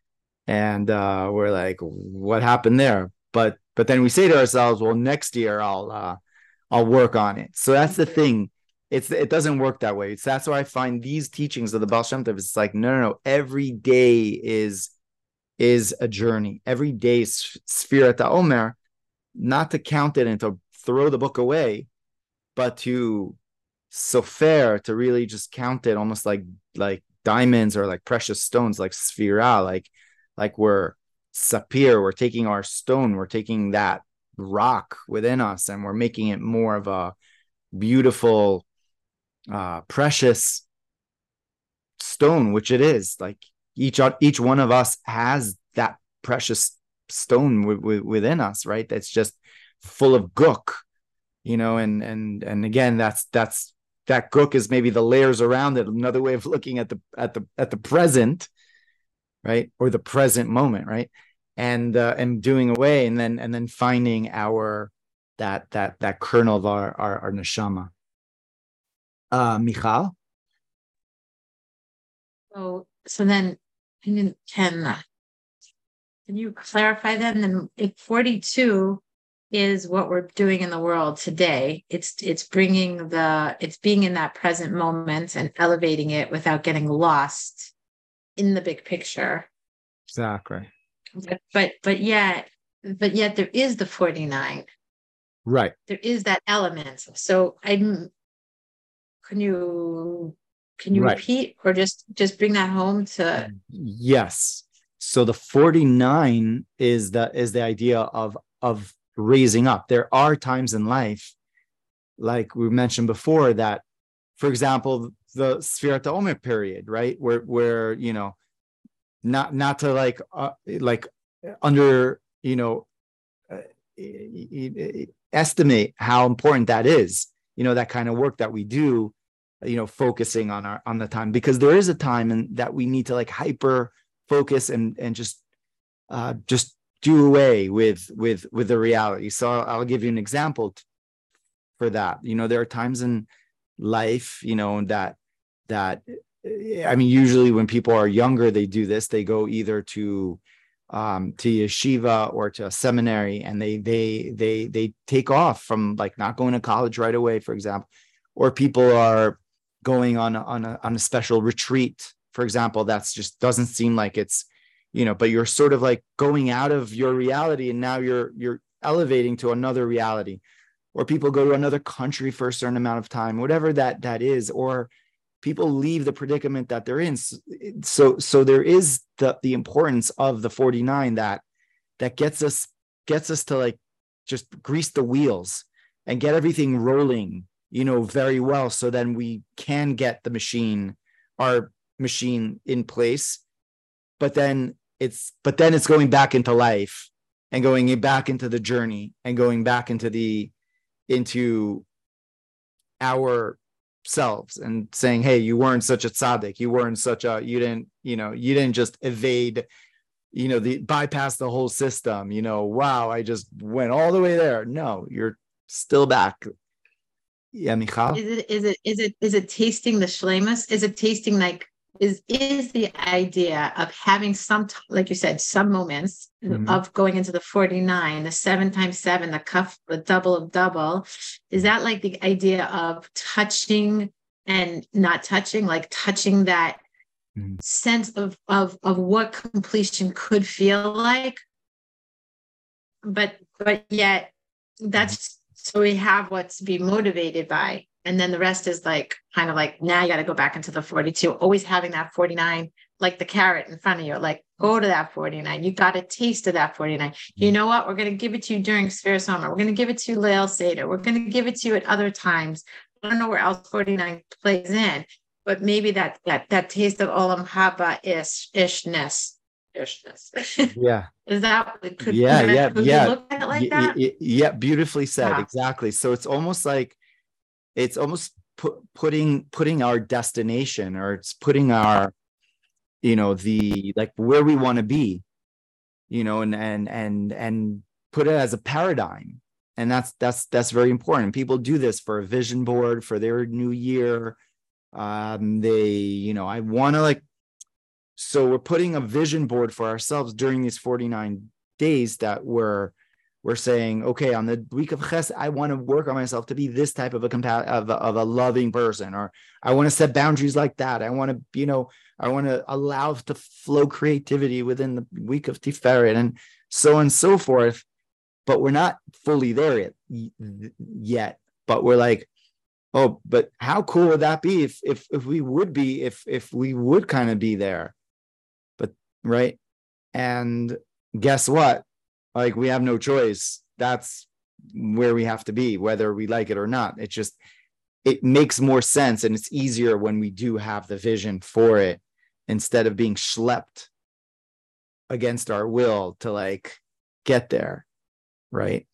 S1: And uh, we're like, what happened there? But, but then we say to ourselves, well, next year I'll, uh, I'll work on it. So that's the thing. It's it doesn't work that way. It's that's why I find these teachings of the Baal Shem Tov. It's like no, no, no. Every day is is a journey. Every day is Sfirat HaOmer, not to count it and to throw the book away, but to sofer, to really just count it, almost like like diamonds or like precious stones, like sphira, like like we're sapir. We're taking our stone. We're taking that rock within us, and we're making it more of a beautiful, uh precious stone, which it is. Like each each one of us has that precious stone w- w- within us, right? That's just full of guk, you know. And and and again, that's that's that guk is maybe the layers around it. Another way of looking at the at the at the present, right? Or the present moment, right? And uh, and doing away, and then and then finding our that that that kernel of our our, our neshama. Uh, Michal.
S4: So so then can you, can uh, can you clarify then? Then if forty-two is what we're doing in the world today, it's it's bringing the it's being in that present moment and elevating it without getting lost in the big picture.
S1: Exactly.
S4: But but, but yet but yet there is the forty-nine.
S1: Right.
S4: There is that element. So I'm can you can you
S1: Right.
S4: repeat or just just bring that home to
S1: Yes. So the forty-nine is the is the idea of of raising up. There are times in life, like we mentioned before, that, for example, the Sfirat Omer period, right, where where you know, not not to like uh, like under you know uh, estimate how important that is. You know, that kind of work that we do. You know, focusing on our on the time, because there is a time and that we need to like hyper focus and and just uh, just do away with with with the reality. So I'll, I'll give you an example t- for that. You know, there are times in life, you know, that that I mean, usually when people are younger, they do this. They go either to um, to yeshiva or to a seminary, and they they they they take off from like not going to college right away, for example, or people are going on a, on a on a special retreat, for example. That's just doesn't seem like it's, you know, but you're sort of like going out of your reality, and now you're you're elevating to another reality. Or people go to another country for a certain amount of time, whatever that that is, or people leave the predicament that they're in. So so there is the the importance of the forty-nine that that gets us gets us to like just grease the wheels and get everything rolling, you know, very well, so then we can get the machine, our machine in place. But then it's but then it's going back into life and going back into the journey and going back into the into our selves and saying, hey, you weren't such a tzaddik, you weren't such a you didn't you know you didn't just evade, you know, the bypass the whole system, you know, wow, I just went all the way there. No, you're still back. Yeah, Michal.
S4: is it is it is it is it tasting the shlemus? Is it tasting like is is the idea of having some t- like you said, some moments
S1: Mhm.
S4: of going into the forty-nine, the seven times seven, the cuff, the double of double? Is that like the idea of touching and not touching, like touching that
S1: Mhm.
S4: sense of of of what completion could feel like, but but yet that's so we have what's to be motivated by, and then the rest is like kind of like now you got to go back into the forty-two, always having that forty-nine like the carrot in front of you, like go to that forty-nine, you got a taste of that forty-nine. You know what, we're going to give it to you during Sphere Summer, we're going to give it to you Leil Seder, we're going to give it to you at other times. I don't know where else forty-nine plays in, but maybe that that that taste of Olam Haba ish ishness ishness.
S1: Yeah.
S4: Is that could,
S1: Yeah,
S4: could,
S1: yeah,
S4: could we
S1: yeah.
S4: look at it like
S1: Y-
S4: that?
S1: y- y- yeah, beautifully said.
S4: Yeah.
S1: Exactly. So it's almost like it's almost pu- putting putting our destination, or it's putting our, you know, the like where we want to be, you know, and and and and put it as a paradigm. And that's that's that's very important. People do this for a vision board for their new year. Um, they, you know, I want to like, so we're putting a vision board for ourselves during these forty-nine days that we're we're saying, okay, on the week of Ches, I want to work on myself to be this type of a compa- of, a, of a loving person, or I want to set boundaries like that. I want to, you know, I want to allow to flow creativity within the week of Tiferet, and so on and so forth. But we're not fully there yet, yet. But we're like, oh, but how cool would that be if if if we would be if if we would kind of be there, but right? And guess what? Like, we have no choice. That's where we have to be, whether we like it or not. It just it makes more sense, and it's easier when we do have the vision for it, instead of being schlepped against our will to like get there, right?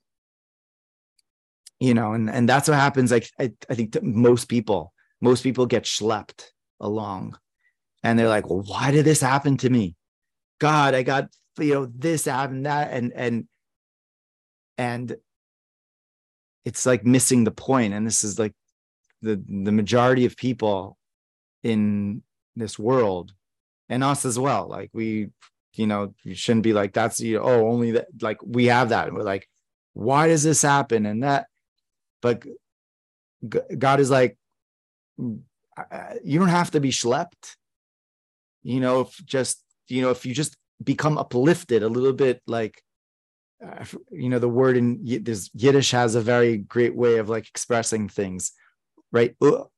S1: You know, and, and that's what happens. Like, I, I think to most people, most people get schlepped along, and they're like, well, why did this happen to me? God, I got, you know, this, that, and that, and and and it's like missing the point. And this is like the the majority of people in this world, and us as well. Like we, you know, you shouldn't be like, that's, you know, oh, only that, like we have that. And we're like, why does this happen? And that, but God is like, you don't have to be schlepped. You know, if just, you know, if you just become uplifted a little bit, like, uh, you know, the word in this Yiddish has a very great way of like expressing things, right?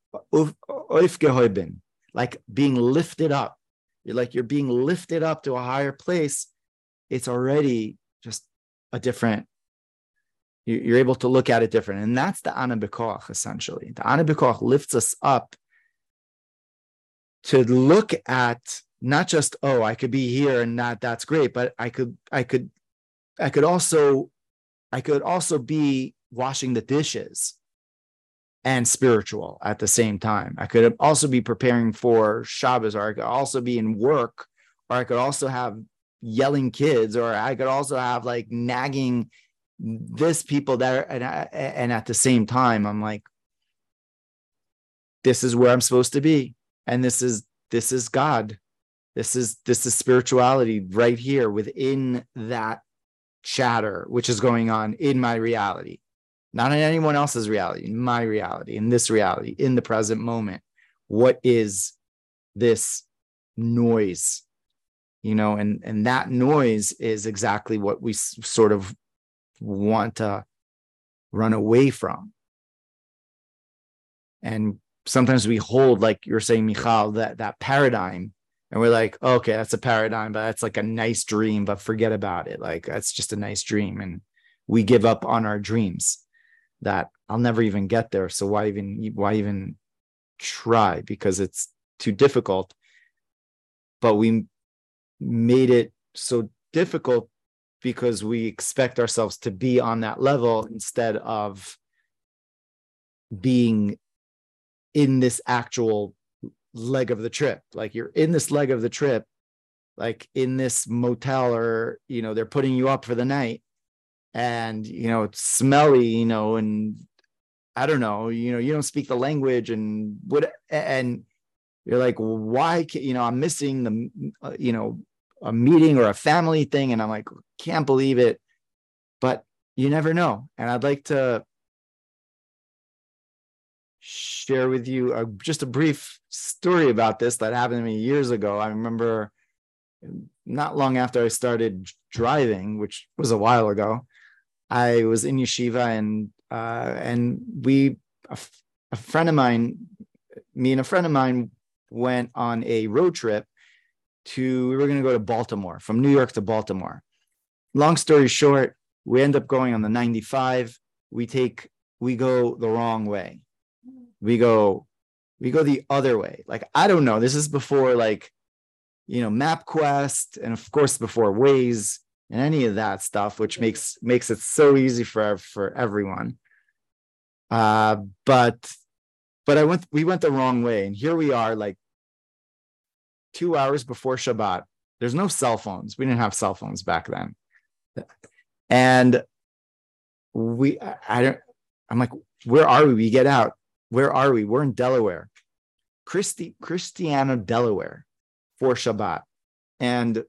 S1: Like being lifted up. You're like, you're being lifted up to a higher place. It's already just a different, you're able to look at it different. And that's the Ana B'Koach, essentially. The Ana B'Koach lifts us up to look at not just, oh, I could be here and that that's great, but I could, I could, I could also, I could also be washing the dishes and spiritual at the same time. I could also be preparing for Shabbos, or I could also be in work, or I could also have yelling kids, or I could also have like nagging this people that are, and, and at the same time, I'm like, this is where I'm supposed to be. And this is, this is God. This is, this is spirituality right here within that chatter, which is going on in my reality, not in anyone else's reality, in my reality, in this reality, in the present moment. What is this noise? You know, and, and that noise is exactly what we s- sort of want to run away from. And sometimes we hold, like you're saying, Michal, that, that paradigm, and we're like, okay, that's a paradigm, but that's like a nice dream, but forget about it. Like, that's just a nice dream. And we give up on our dreams that I'll never even get there. So why even, why even try? Because it's too difficult. But we made it so difficult because we expect ourselves to be on that level instead of being in this actual leg of the trip. Like you're in this leg of the trip, like in this motel, or, you know, they're putting you up for the night, and, you know, it's smelly, you know, and I don't know, you know, you don't speak the language, and what, and you're like, why, you know, I'm missing the, uh, you know, a meeting or a family thing. And I'm like, can't believe it, but you never know. And I'd like to share with you a, just a brief story about this that happened to me years ago. I remember not long after I started driving, which was a while ago, I was in yeshiva, and uh, and we, a, a friend of mine, me and a friend of mine went on a road trip to, we were going to go to Baltimore, from New York to Baltimore. Long story short, we end up going on the ninety-five. We take, we go the wrong way. We go, we go the other way. Like, I don't know. This is before, like, you know, MapQuest, and of course before Waze and any of that stuff, which makes makes it so easy for for everyone. Uh, but but I went, we went the wrong way, and here we are, like two hours before Shabbat. There's no cell phones. We didn't have cell phones back then, and we, I, I don't. I'm like, where are we? We get out. Where are we? We're in Delaware, Christi, Christiana, Delaware, for Shabbat. And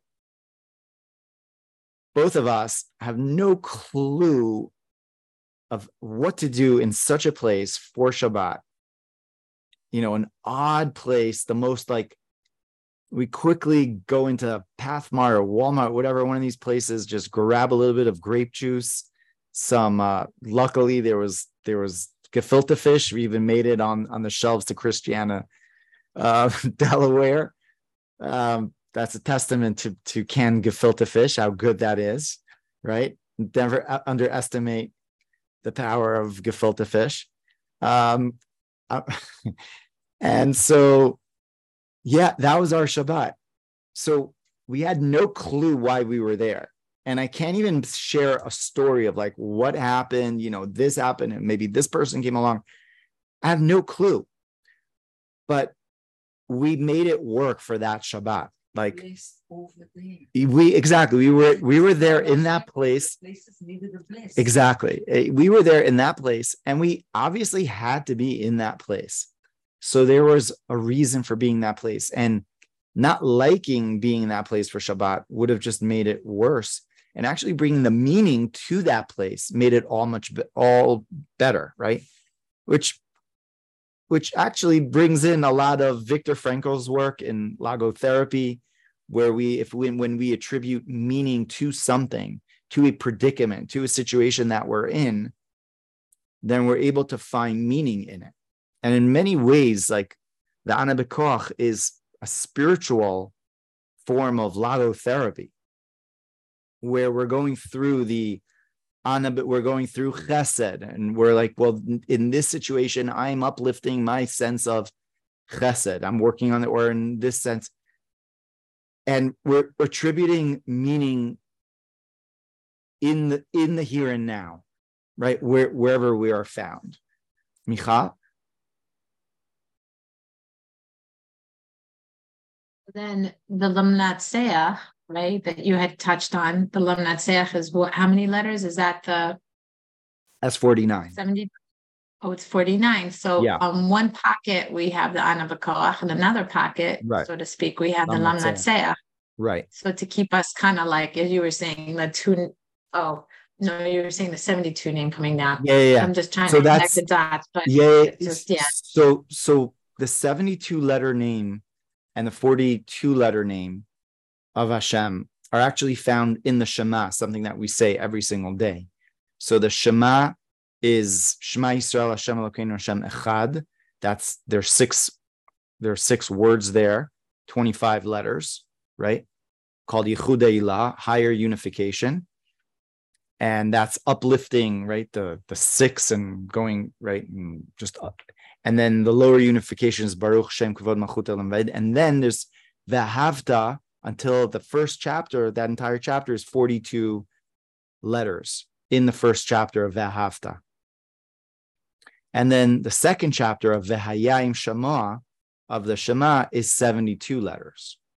S1: both of us have no clue of what to do in such a place for Shabbat. You know, an odd place, the most, like, we quickly go into Pathmart or Walmart, whatever, one of these places, just grab a little bit of grape juice. Some, uh, luckily there was, there was gefilte fish. We even made it on, on the shelves to Christiana, uh, Delaware. Um, that's a testament to, to canned gefilte fish, how good that is, right? Never underestimate the power of gefilte fish. Um, uh, and so, yeah, that was our Shabbat. So we had no clue why we were there. And I can't even share a story of like what happened, you know, this happened and maybe this person came along. I have no clue. But we made it work for that Shabbat. like we exactly we were we were there in that place. Exactly. We were there in that place, and we obviously had to be in that place. So there was a reason for being that place, and not liking being in that place for Shabbat would have just made it worse. And actually bringing the meaning to that place made it all much all better, right? Which which actually brings in a lot of Viktor Frankl's work in logotherapy, where we, if we, when we attribute meaning to something, to a predicament, to a situation that we're in, then we're able to find meaning in it. And in many ways, like the Ana B'Koach is a spiritual form of logotherapy, where we're going through the Ana, we're going through chesed, and we're like, well, in this situation, I'm uplifting my sense of chesed. I'm working on it, or in this sense, and we're attributing meaning in the in the here and now, right? Where wherever we are found. Micha?
S4: Then the Lamnat Seach, right, that you had touched on, the Lamnat Seach is what, how many letters? Is that the
S1: That's forty-nine.
S4: seventy? Oh, it's forty-nine. So
S1: yeah.
S4: on one pocket, we have the Ana B'Koach, and another pocket,
S1: right.
S4: so to speak, we have
S1: Lamnat
S4: the Lamnat Seach.
S1: Right.
S4: So to keep us kind of like, as you were saying, the two, oh, no, you were saying the seventy-two name coming down.
S1: Yeah, yeah, yeah.
S4: I'm just trying
S1: so
S4: to connect the dots, but
S1: yeah,
S4: it's just, yeah.
S1: So, so the seventy-two letter name and the forty-two letter name of Hashem are actually found in the Shema, something that we say every single day. So the Shema is Shema Yisrael Hashem Elokeinu Hashem Echad. That's there's six, there are six words there, twenty-five letters, right? Called Yichudei Ilah, higher unification. And that's uplifting, right? The the six and going right and just up. And then the lower unification is Baruch Shem Kavod Malchut Olam Vaed. And then there's V'ahavta until the first chapter. That entire chapter is forty-two letters in the first chapter of V'ahavta. And then the second chapter of V'hayayim Shema of the Shema is seventy-two letters.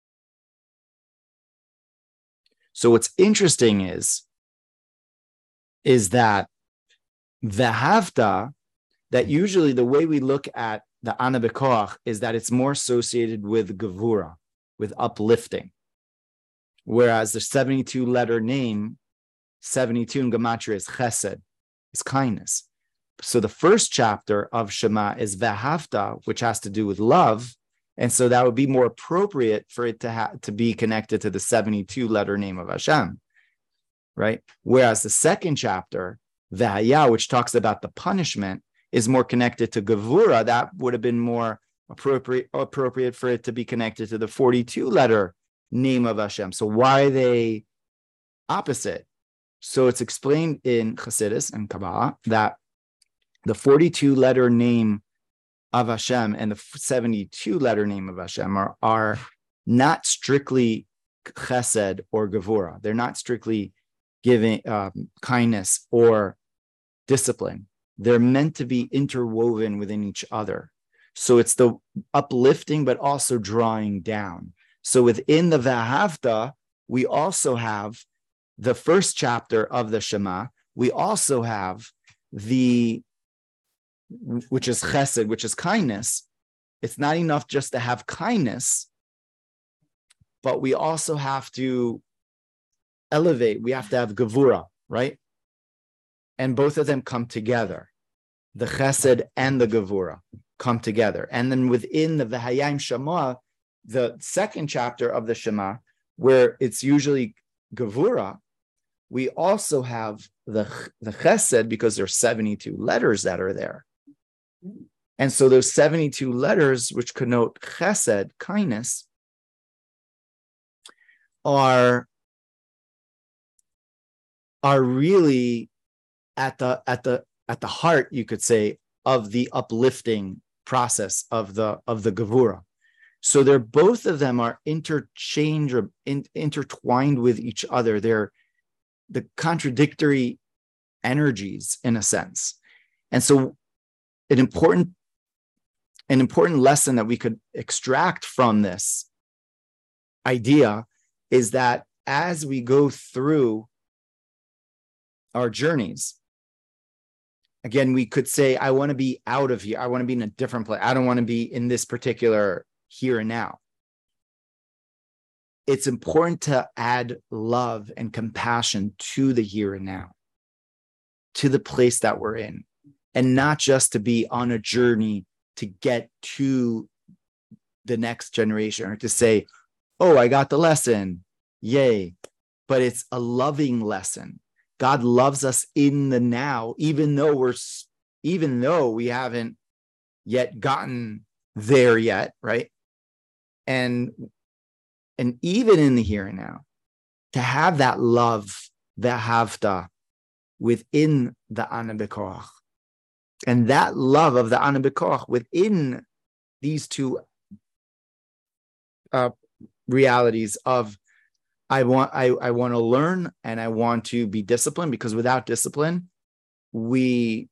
S1: So what's interesting is is that V'ahavta, that usually the way we look at the Ana B'Koach is that it's more associated with Gevura, with uplifting. Whereas the seventy-two letter name, seventy-two in Gematria is Chesed, is kindness. So the first chapter of Shema is V'ahavta, which has to do with love. And so that would be more appropriate for it to ha- to be connected to the seventy-two letter name of Hashem. Right? Whereas the second chapter, V'haya, which talks about the punishment, is more connected to Gevura. That would have been more appropriate appropriate for it to be connected to the forty-two letter name of Hashem. So why are they opposite? So it's explained in Chassidus and Kabbalah that the forty-two letter name of Hashem and the seventy-two letter name of Hashem are, are not strictly Chesed or Gevura. They're not strictly giving um, kindness or discipline. They're meant to be interwoven within each other. So it's the uplifting, but also drawing down. So within the V'ahavta, we also have the first chapter of the Shema. We also have the, which is Chesed, which is kindness. It's not enough just to have kindness, but we also have to elevate. We have to have Gevura, right? And both of them come together. The Chesed and the Gevura come together. And then within the V'hayayim Shema, the second chapter of the Shema, where it's usually Gevura, we also have the, the Chesed, because there's seventy-two letters that are there. And so those seventy-two letters, which connote Chesed, kindness, are are really at the at the at the heart, you could say, of the uplifting process of the of the Gevura. So they're both of them are interchange or in, intertwined with each other. They're the contradictory energies in a sense. And so an important an important lesson that we could extract from this idea is that as we go through our journeys, again, we could say, I want to be out of here. I want to be in a different place. I don't want to be in this particular here and now. It's important to add love and compassion to the here and now, to the place that we're in, and not just to be on a journey to get to the next generation or to say, oh, I got the lesson, yay. But it's a loving lesson. God loves us in the now, even though we're, even though we haven't yet gotten there yet, right? And, and even in the here and now, to have that love, v'ahavta, within the Ana B'Koach, and that love of the Ana B'Koach within these two uh, realities of I want I, I want to learn and I want to be disciplined, because without discipline, we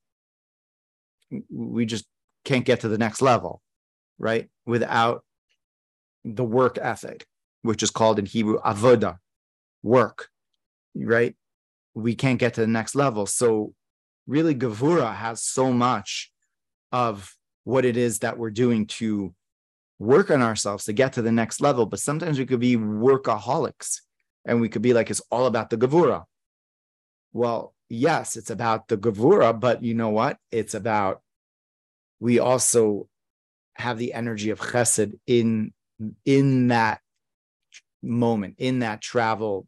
S1: we just can't get to the next level, right? Without the work ethic, which is called in Hebrew avoda, work, right? We can't get to the next level. So really, Gevura has so much of what it is that we're doing to work on ourselves to get to the next level. But sometimes we could be workaholics and we could be like, it's all about the Gevura. Well, yes, it's about the Gevura, but you know what? It's about, we also have the energy of Chesed in, in that moment, in that travel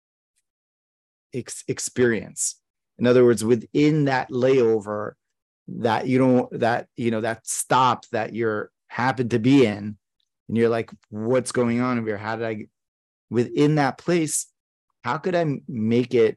S1: ex- experience. In other words, within that layover that you don't, that, you know, that stop that you're happen to be in, and you're like, what's going on over here? How did I, within that place, how could I make it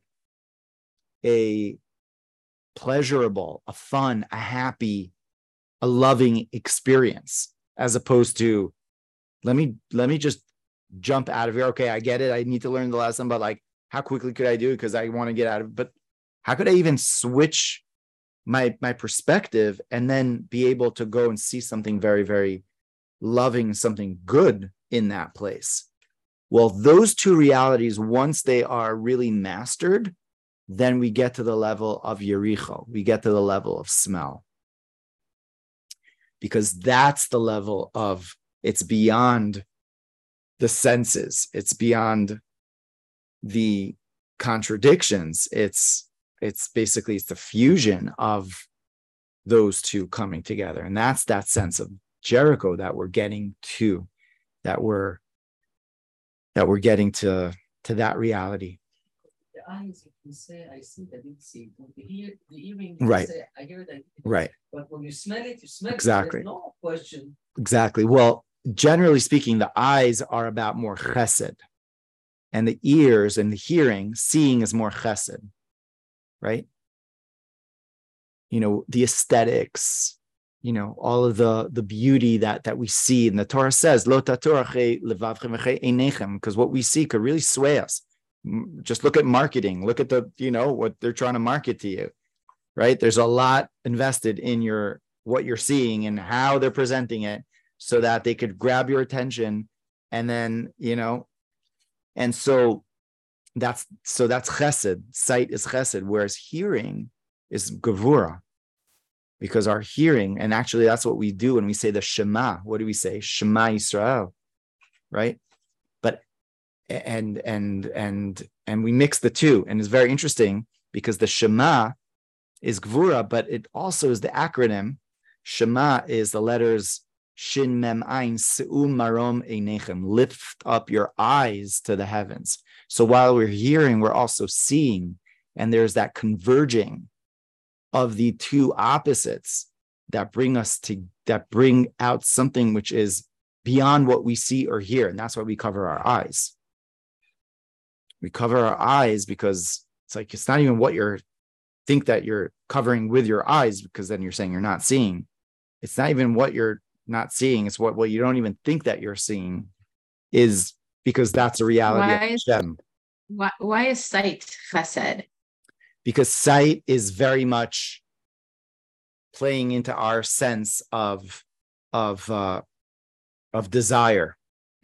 S1: a pleasurable, a fun, a happy, a loving experience, as opposed to, let me, let me just jump out of here. Okay, I get it. I need to learn the lesson, but like, how quickly could I do it? Because I want to get out of it. But how could I even switch my my perspective and then be able to go and see something very, very loving, something good in that place? Well, those two realities, once they are really mastered, then we get to the level of Yericho. We get to the level of smell. Because that's the level of, it's beyond the senses. It's beyond the contradictions. It's It's basically, it's the fusion of those two coming together. And that's that sense of Jericho that we're getting to, that we're, that we're getting to, to that reality.
S5: The eyes, you can say, I see that it's see. The ear, the hearing,
S1: Right.
S5: say, I hear that.
S1: Right.
S5: But when you smell it, you smell
S1: Exactly.
S5: it. There's no question.
S1: Exactly. Well, generally speaking, the eyes are about more chesed, and the ears and the hearing, seeing is more chesed. Right? You know, the aesthetics, you know, all of the, the beauty that, that we see. And the Torah says, Lo tatorach levavchem v'chei einechem, because what we see could really sway us. Just look at marketing. Look at the, you know, what they're trying to market to you, right? There's a lot invested in your, what you're seeing and how they're presenting it so that they could grab your attention. And then, you know, and so That's so that's chesed. Sight is chesed, whereas hearing is gevura, because our hearing, and actually that's what we do when we say the Shema. What do we say? Shema Yisrael, right? But and and and and we mix the two, and it's very interesting because the Shema is gevura, but it also is the acronym. Shema is the letters Shin Mem Ein Se'um Marom Einechem. Lift up your eyes to the heavens. So while we're hearing, we're also seeing, and there's that converging of the two opposites that bring us to, that bring out something which is beyond what we see or hear. And that's why we cover our eyes. We cover our eyes because it's like, it's not even what you're, think that you're covering with your eyes, because then you're saying you're not seeing. It's not even what you're not seeing. It's what, what you don't even think that you're seeing is, because that's a reality
S4: Why
S1: of
S4: is,
S1: Hashem.
S4: why, why is sight chesed?
S1: Because sight is very much playing into our sense of of uh, of desire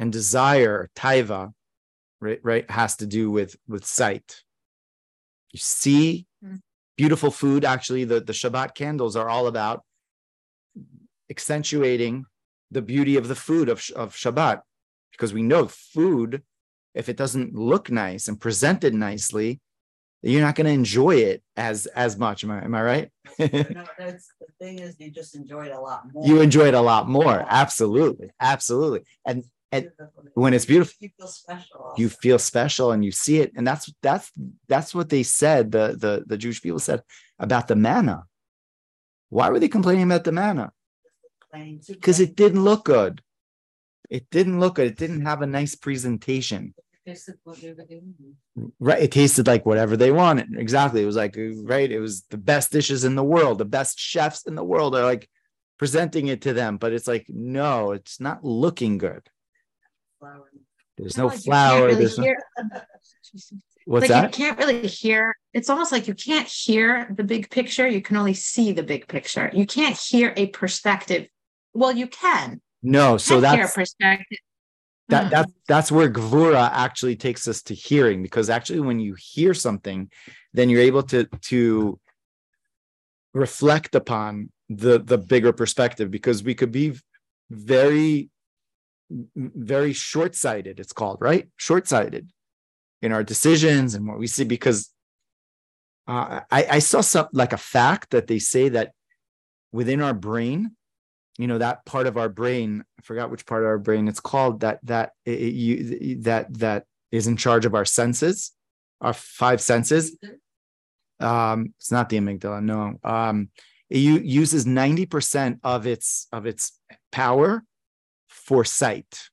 S1: and desire, taiva, right, right, has to do with, with sight. You see mm. beautiful food. Actually, the, the Shabbat candles are all about accentuating the beauty of the food of, of Shabbat, because we know food, if it doesn't look nice and presented nicely, you're not going to enjoy it as as much. Am I, am I right?
S6: No, that's the thing is you just enjoy it a lot more.
S1: You enjoy it a lot more. Absolutely. Absolutely. And and when it's beautiful,
S6: you feel special. Also.
S1: You feel special and you see it. And that's that's that's what they said, the, the, the Jewish people said about the manna. Why were they complaining about the manna? Because it didn't look good. It didn't look good. It didn't have a nice presentation. Right. It tasted like whatever they wanted. Exactly. It was like, right. It was the best dishes in the world. The best chefs in the world are like presenting it to them. But it's like, no, it's not looking good. There's no
S4: like
S1: flour.
S4: Really
S1: There's
S4: hear,
S1: no... What's
S4: like
S1: that?
S4: You can't really hear. It's almost like you can't hear the big picture. You can only see the big picture. You can't hear a perspective. Well, you can.
S1: No. So that's
S4: hear a perspective.
S1: That, that, that's where Gvura actually takes us to hearing, because actually when you hear something, then you're able to, to reflect upon the, the bigger perspective, because we could be very, very short-sighted, it's called, right? Short-sighted in our decisions and what we see, because uh, I, I saw some, like a fact that they say that within our brain, you know, that part of our brain, I forgot which part of our brain it's called, that that it, you, that that is in charge of our senses, our five senses. Um, it's not the amygdala, no. Um, it u- uses ninety percent of its of its power for sight.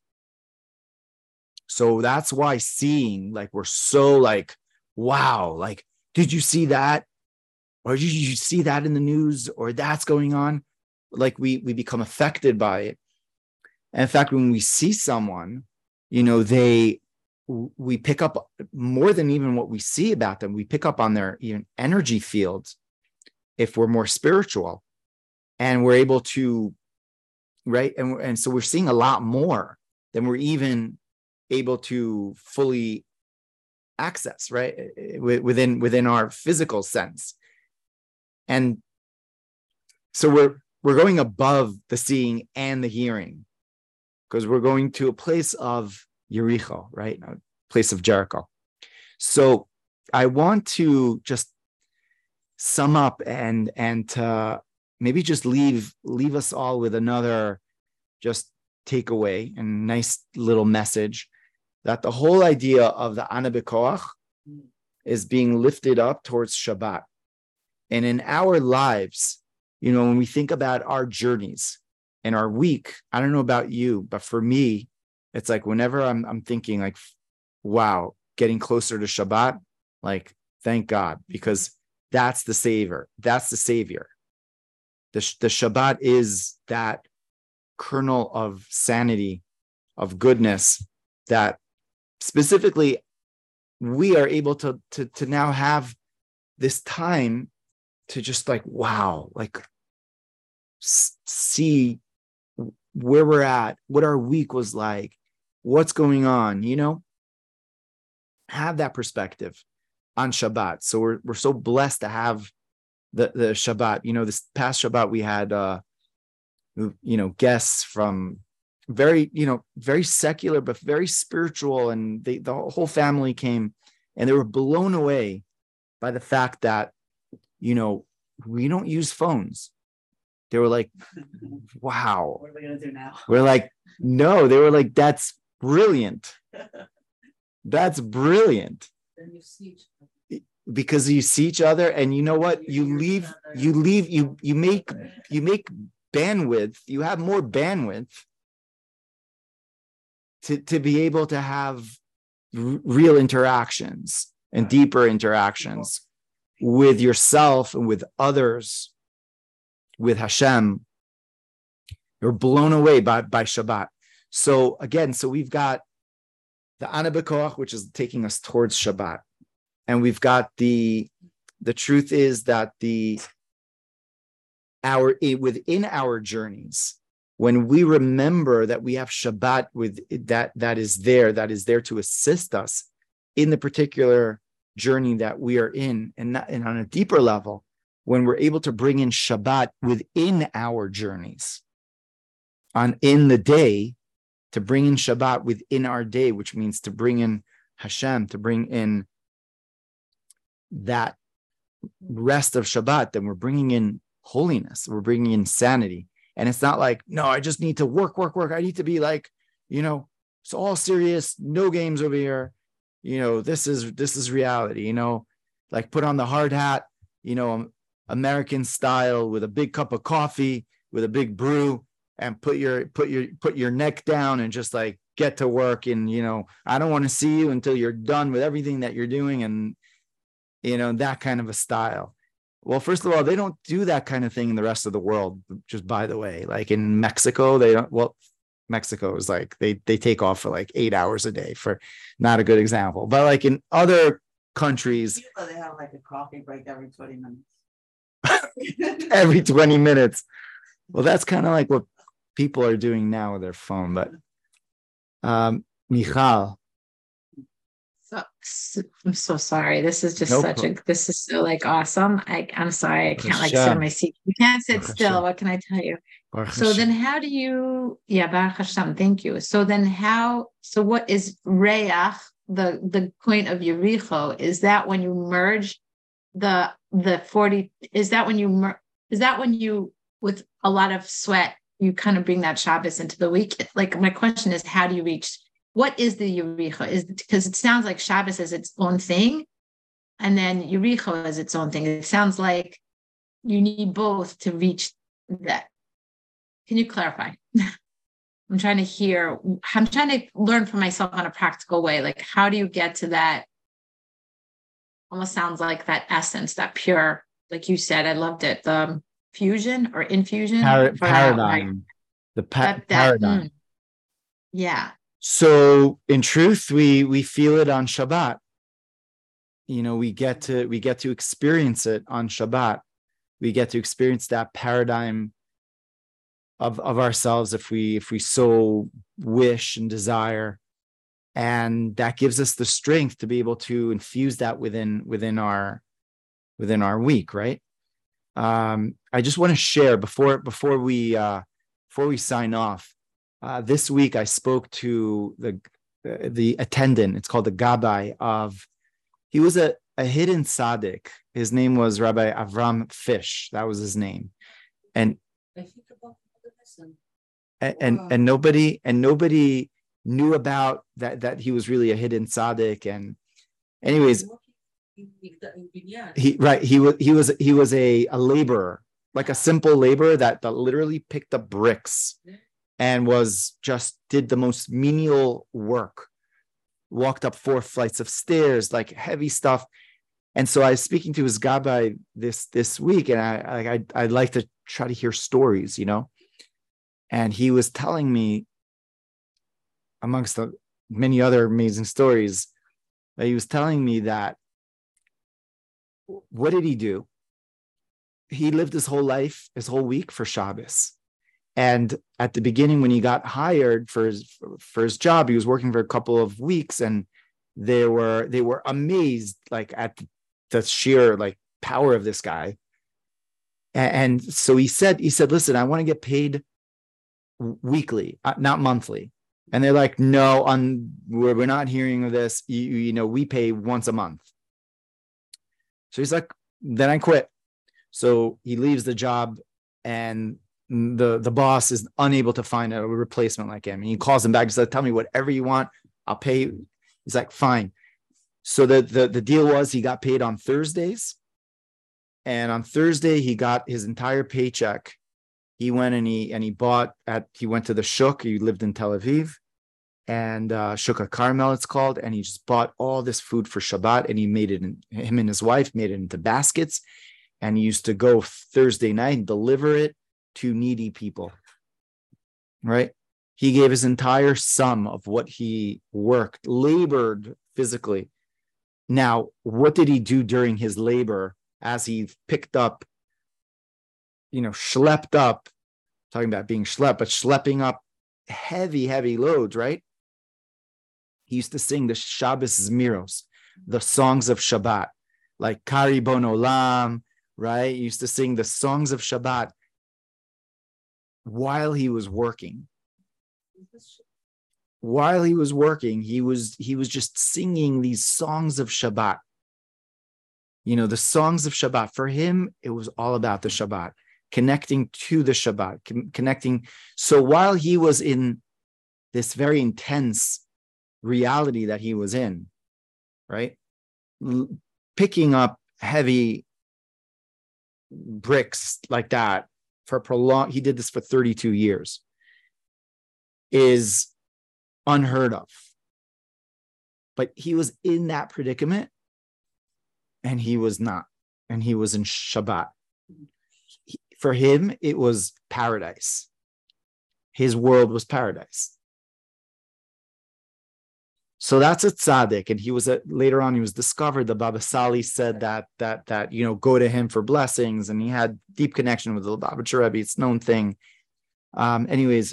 S1: So that's why seeing, like, we're so like, wow, like, did you see that? Or did you see that in the news? Or that's going on? Like we we become affected by it. And in fact, when we see someone, you know, they we pick up more than even what we see about them. We pick up on their even energy fields if we're more spiritual, and we're able to, right? And, and so we're seeing a lot more than we're even able to fully access, right? Within within our physical sense. And so we're We're going above the seeing and the hearing, because we're going to a place of Jericho, right? A place of Jericho. So I want to just sum up and and to maybe just leave leave us all with another just takeaway and nice little message, that the whole idea of the Ana B'Koach is being lifted up towards Shabbat. And in our lives, you know, when we think about our journeys and our week, I don't know about you, but for me, it's like whenever I'm I'm thinking like, wow, getting closer to Shabbat, like, thank God, because that's the savior. That's the savior. The, the Shabbat is that kernel of sanity, of goodness, that specifically we are able to, to, to now have this time to just like, wow, like s- see where we're at, what our week was like, what's going on, you know, have that perspective on Shabbat. So we're we're so blessed to have the, the Shabbat. You know, this past Shabbat, we had, uh, you know, guests from very, you know, very secular, but very spiritual. And they, the whole family came, and they were blown away by the fact that, you know, we don't use phones. They were like, wow.
S6: What are we going to do now?
S1: We're like, no. They were like, that's brilliant. That's brilliant.
S6: Then you see each other.
S1: Because you see each other, and you know what? You leave, you leave, you you make you make bandwidth. You have more bandwidth to, to be able to have r- real interactions and deeper interactions with yourself and with others, with Hashem. You're blown away by, by Shabbat. So again, so we've got the Ana B'Koach, which is taking us towards Shabbat. And we've got the, the truth is that the, our, within our journeys, when we remember that we have Shabbat with that that is there, that is there to assist us in the particular journey that we are in, and, not, and on a deeper level, when we're able to bring in Shabbat within our journeys, on in the day, to bring in Shabbat within our day, which means to bring in Hashem, to bring in that rest of Shabbat, then we're bringing in holiness, we're bringing in sanity. And it's not like, no, I just need to work, work, work. I need to be like, you know, it's all serious, no games over here. You know, this is this is reality, you know, like put on the hard hat, you know, American style with a big cup of coffee, with a big brew, and put your put your put your neck down and just like get to work. And, you know, I don't want to see you until you're done with everything that you're doing. And, you know, that kind of a style. Well, first of all, they don't do that kind of thing in the rest of the world, just by the way. Like in Mexico, they don't, well, Mexico is like, they they take off for like eight hours a day, for not a good example. But like in other countries,
S6: They have like a coffee break every twenty minutes.
S1: every twenty minutes. Well, that's kind of like what people are doing now with their phone. But um, Michal.
S4: So, so I'm so sorry. This is just
S1: No
S4: such
S1: problem.
S4: a this is so like awesome. I I'm sorry. I can't like sit
S1: Hashem.
S4: in my seat. You can't sit
S1: Baruch
S4: still.
S1: Hashem.
S4: What can I tell you?
S1: Baruch
S4: So
S1: Hashem.
S4: then how do you yeah, Baruch Hashem, thank you. So then how so what is Reach, the the point of Yericho? Is that when you merge the the forty, is that when you mer- is that when you, with a lot of sweat, you kind of bring that Shabbos into the week? Like my question is, how do you reach, what is the Yericho? Is because it sounds like Shabbos is its own thing, and then Yericho is its own thing. It sounds like you need both to reach that. Can you clarify? I'm trying to hear, I'm trying to learn for myself in a practical way. Like, how do you get to that? Almost sounds like that essence, that pure, like you said, I loved it. The fusion or infusion.
S1: Par-
S4: for that, right?
S1: paradigm. The pa-
S4: That- that-
S1: paradigm.
S4: mm. Yeah.
S1: So in truth, we we feel it on Shabbat. You know, we get to we get to experience it on Shabbat. We get to experience that paradigm of, of ourselves if we if we so wish and desire. And that gives us the strength to be able to infuse that within within our within our week, right? Um, I just want to share before before we uh, before we sign off. Uh, this week, I spoke to the uh, the attendant. It's called the Gabbai of. He was a, a hidden tzaddik. His name was Rabbi Avram Fish. That was his name, and
S5: I think about the lesson.
S1: and and,
S5: Wow.
S1: and nobody and nobody knew about that that he was really a hidden tzaddik. And anyways,
S5: In- in- in Binyan.
S1: he right he was he was he was a, a laborer, like a simple laborer that, that literally picked up bricks and was just did the most menial work, walked up four flights of stairs, like heavy stuff. And so I was speaking to his gabbai this this week, and I I I'd, I'd like to try to hear stories, you know. And he was telling me, amongst the many other amazing stories, that he was telling me that what did he do? He lived his whole life, his whole week for Shabbos. And at the beginning, when he got hired for his for his job, he was working for a couple of weeks, and they were they were amazed, like at the, the sheer like power of this guy. And, and so he said, he said, listen, I want to get paid weekly, uh, not monthly. And they're like, no, on we're, we're not hearing of this. You, you know, we pay once a month. So he's like, then I quit. So he leaves the job, and the, the boss is unable to find a replacement like him. And he calls him back. He's like, tell me whatever you want. I'll pay you. He's like, fine. So the, the, the deal was he got paid on Thursdays. And on Thursday, he got his entire paycheck. He went and he and he bought at, he went to the Shuk. He lived in Tel Aviv, and uh, Shuk HaCarmel it's called. And he just bought all this food for Shabbat, and he made it, in, him and his wife made it into baskets. And he used to go Thursday night and deliver it to needy people, right? He gave his entire sum of what he worked, labored physically. Now, what did he do during his labor as he picked up, you know, schlepped up talking about being schlepped, but schlepping up heavy, heavy loads, right? He used to sing the Shabbos Zmiros, the songs of Shabbat, like Kari Bon Olam, right? He used to sing the songs of Shabbat while he was working. While he was working, he was he was just singing these songs of Shabbat. You know, the songs of Shabbat. For him, it was all about the Shabbat, connecting to the Shabbat, con- connecting. So while he was in this very intense reality that he was in, right? L- picking up heavy bricks like that for prolonged, he did this for thirty-two years, is unheard of. But he was in that predicament and he was not, and he was in Shabbat. He, for him, it was paradise. His world was paradise. So that's a tzaddik, and he was a, later on he was discovered. The Baba Sali said that that that you know go to him for blessings, and he had deep connection with the Lubavitcher Rebbe. It's a known thing. Um, anyways,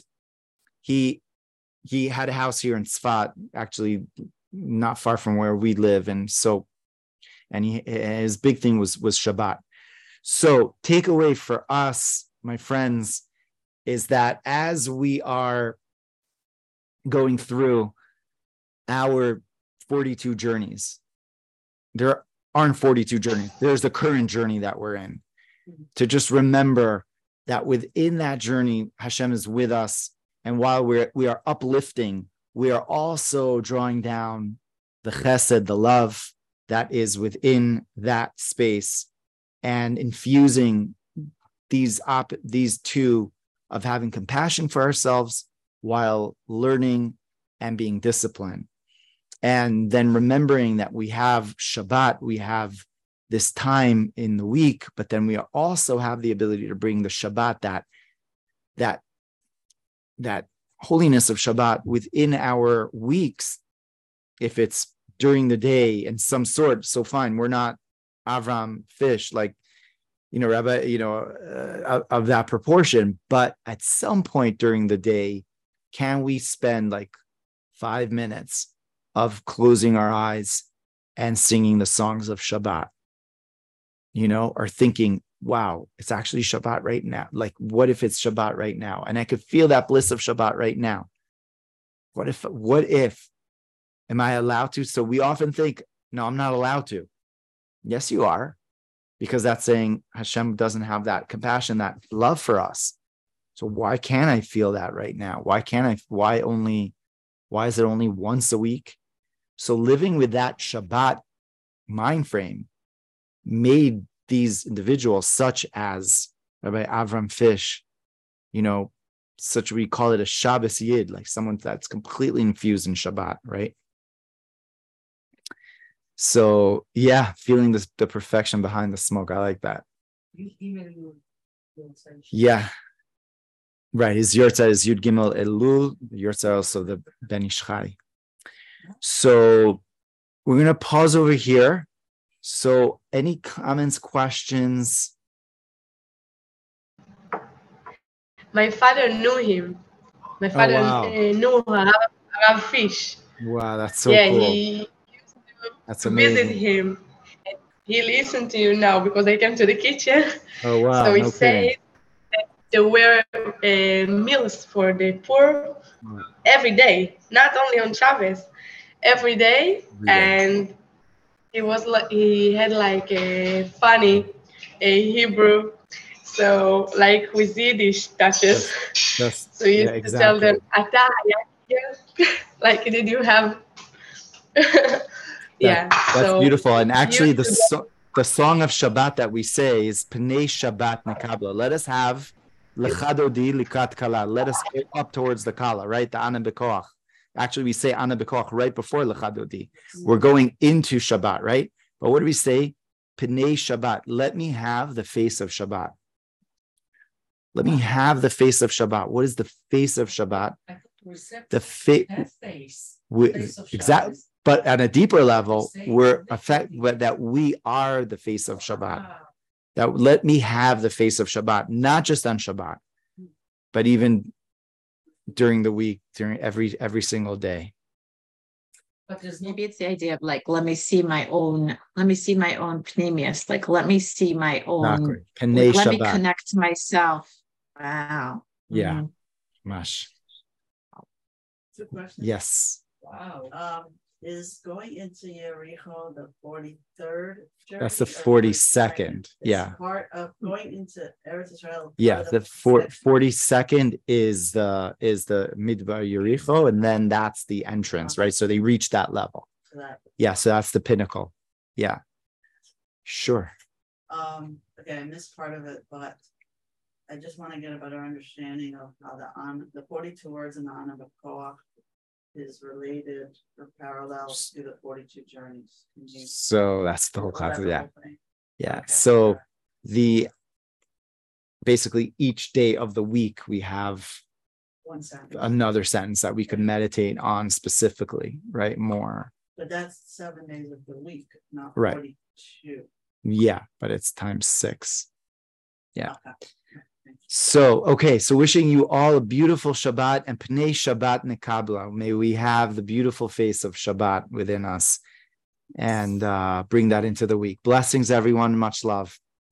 S1: he he had a house here in Tzfat, actually not far from where we live, and so and he, his big thing was was Shabbat. So takeaway for us, my friends, is that as we are going through our forty-two journeys, there aren't forty-two journeys. There's the current journey that we're in. To just remember that within that journey, Hashem is with us. And while we're, we are uplifting, we are also drawing down the chesed, the love that is within that space, and infusing these, op- these two of having compassion for ourselves while learning and being disciplined. And then remembering that we have Shabbat, we have this time in the week, but then we also have the ability to bring the Shabbat, that, that, that holiness of Shabbat within our weeks, if it's during the day in some sort. So fine, we're not Avram Fish, like, you know, Rabbi, you know, uh, of, of that proportion, but at some point during the day, can we spend like five minutes of closing our eyes and singing the songs of Shabbat, you know, or thinking, wow, it's actually Shabbat right now. Like, what if it's Shabbat right now? And I could feel that bliss of Shabbat right now. What if, what if, am I allowed to? So we often think, no, I'm not allowed to. Yes, you are, because that's saying Hashem doesn't have that compassion, that love for us. So why can't I feel that right now? Why can't I, why only, why is it only once a week? So living with that Shabbat mind frame made these individuals, such as Rabbi Avram Fish, you know, such, we call it a Shabbos Yid, like someone that's completely infused in Shabbat, right? So yeah, feeling this, the perfection behind the smoke. I like that. Yeah. Right. His Yortzeit is Yud Gimel Elul. Yortzeit also the Ben Ish Chai. So we're going to pause over here. So any comments, questions?
S7: My father knew him. My father
S1: Oh, wow.
S7: uh, knew Rav, Rav Fish.
S1: Wow, that's so
S7: yeah,
S1: cool.
S7: he used to
S1: That's
S7: visit
S1: amazing.
S7: him. And he listened to you now because I came to the kitchen.
S1: Oh, wow.
S7: So he
S1: No
S7: said
S1: kidding.
S7: that there were uh, meals for the poor
S1: Wow.
S7: every day, not only on Shabbos, every day.
S1: Every day.
S7: And he was like, he had like a funny a Hebrew, so like with Yiddish touches.
S1: That's,
S7: So he used
S1: yeah,
S7: to
S1: exactly.
S7: tell them, "Ata hayah," like, did you have? yeah,
S1: That's
S7: so
S1: beautiful. And actually, the
S7: used to-
S1: so, the song of Shabbat that we say is Pnei Shabbat Nekabla. Let us have Lecha Dodi Likat Kala. Let us go up towards the Kala, right? The Ana B'Koach. Actually, we say Ana B'Koach right before Lecha Dodi. We're going into Shabbat, right? But what do we say? Pnei Shabbat. Let me have the face of Shabbat. Let me have the face of Shabbat. What is the face of Shabbat? The fa-
S5: face.
S1: we,
S5: Face of
S1: exactly.
S5: Shabbos.
S1: But at a deeper level,
S5: Say
S1: we're
S5: that
S1: affect but that we are the face of Shabbat. That let me have the face of Shabbat, not just on Shabbat, but even during the week, during every every single day.
S5: But there's no
S4: Maybe it's the idea of like, let me see my own, let me see my own pneumius, like, let me see my own,
S1: Exactly. Panei
S4: like, let me
S1: Shabbat.
S4: connect to myself. Wow.
S1: Yeah.
S4: Mhm.
S1: Mash.
S6: Two questions.
S1: Yes.
S5: wow.
S6: Um, is going into Yericho the forty-third?
S1: That's the
S6: journey or
S1: forty-second.
S6: It's
S1: Yeah.
S6: part of going into Eretz Israel. part
S1: Yeah.
S6: of
S1: The four,
S6: second-
S1: forty-second is the is the Midbar Yericho, and then that's the entrance, right? So they reach that level.
S6: to that.
S1: Yeah. So that's the pinnacle. Yeah. Sure.
S6: Um, okay, I missed part of it, but I just want to get a better understanding of how the on, the forty-two words in the Ana B'Koach is related or parallel to the forty-two journeys. Can you-
S1: So that's the whole
S6: was that
S1: class.
S6: the
S1: Yeah.
S6: whole thing?
S1: Yeah.
S6: Okay.
S1: So the basically each day of the week we have
S6: One sentence,
S1: another sentence that we could meditate on specifically, right? More.
S6: but that's seven days of the week, not
S1: Right.
S6: forty-two.
S1: Yeah, but it's times six. Yeah.
S6: Okay. Thank you.
S1: So, okay. So wishing you all a beautiful Shabbat and Pnei Shabbat Nekabla. May we have the beautiful face of Shabbat within us and uh, bring that into the week. Blessings, everyone. Much love.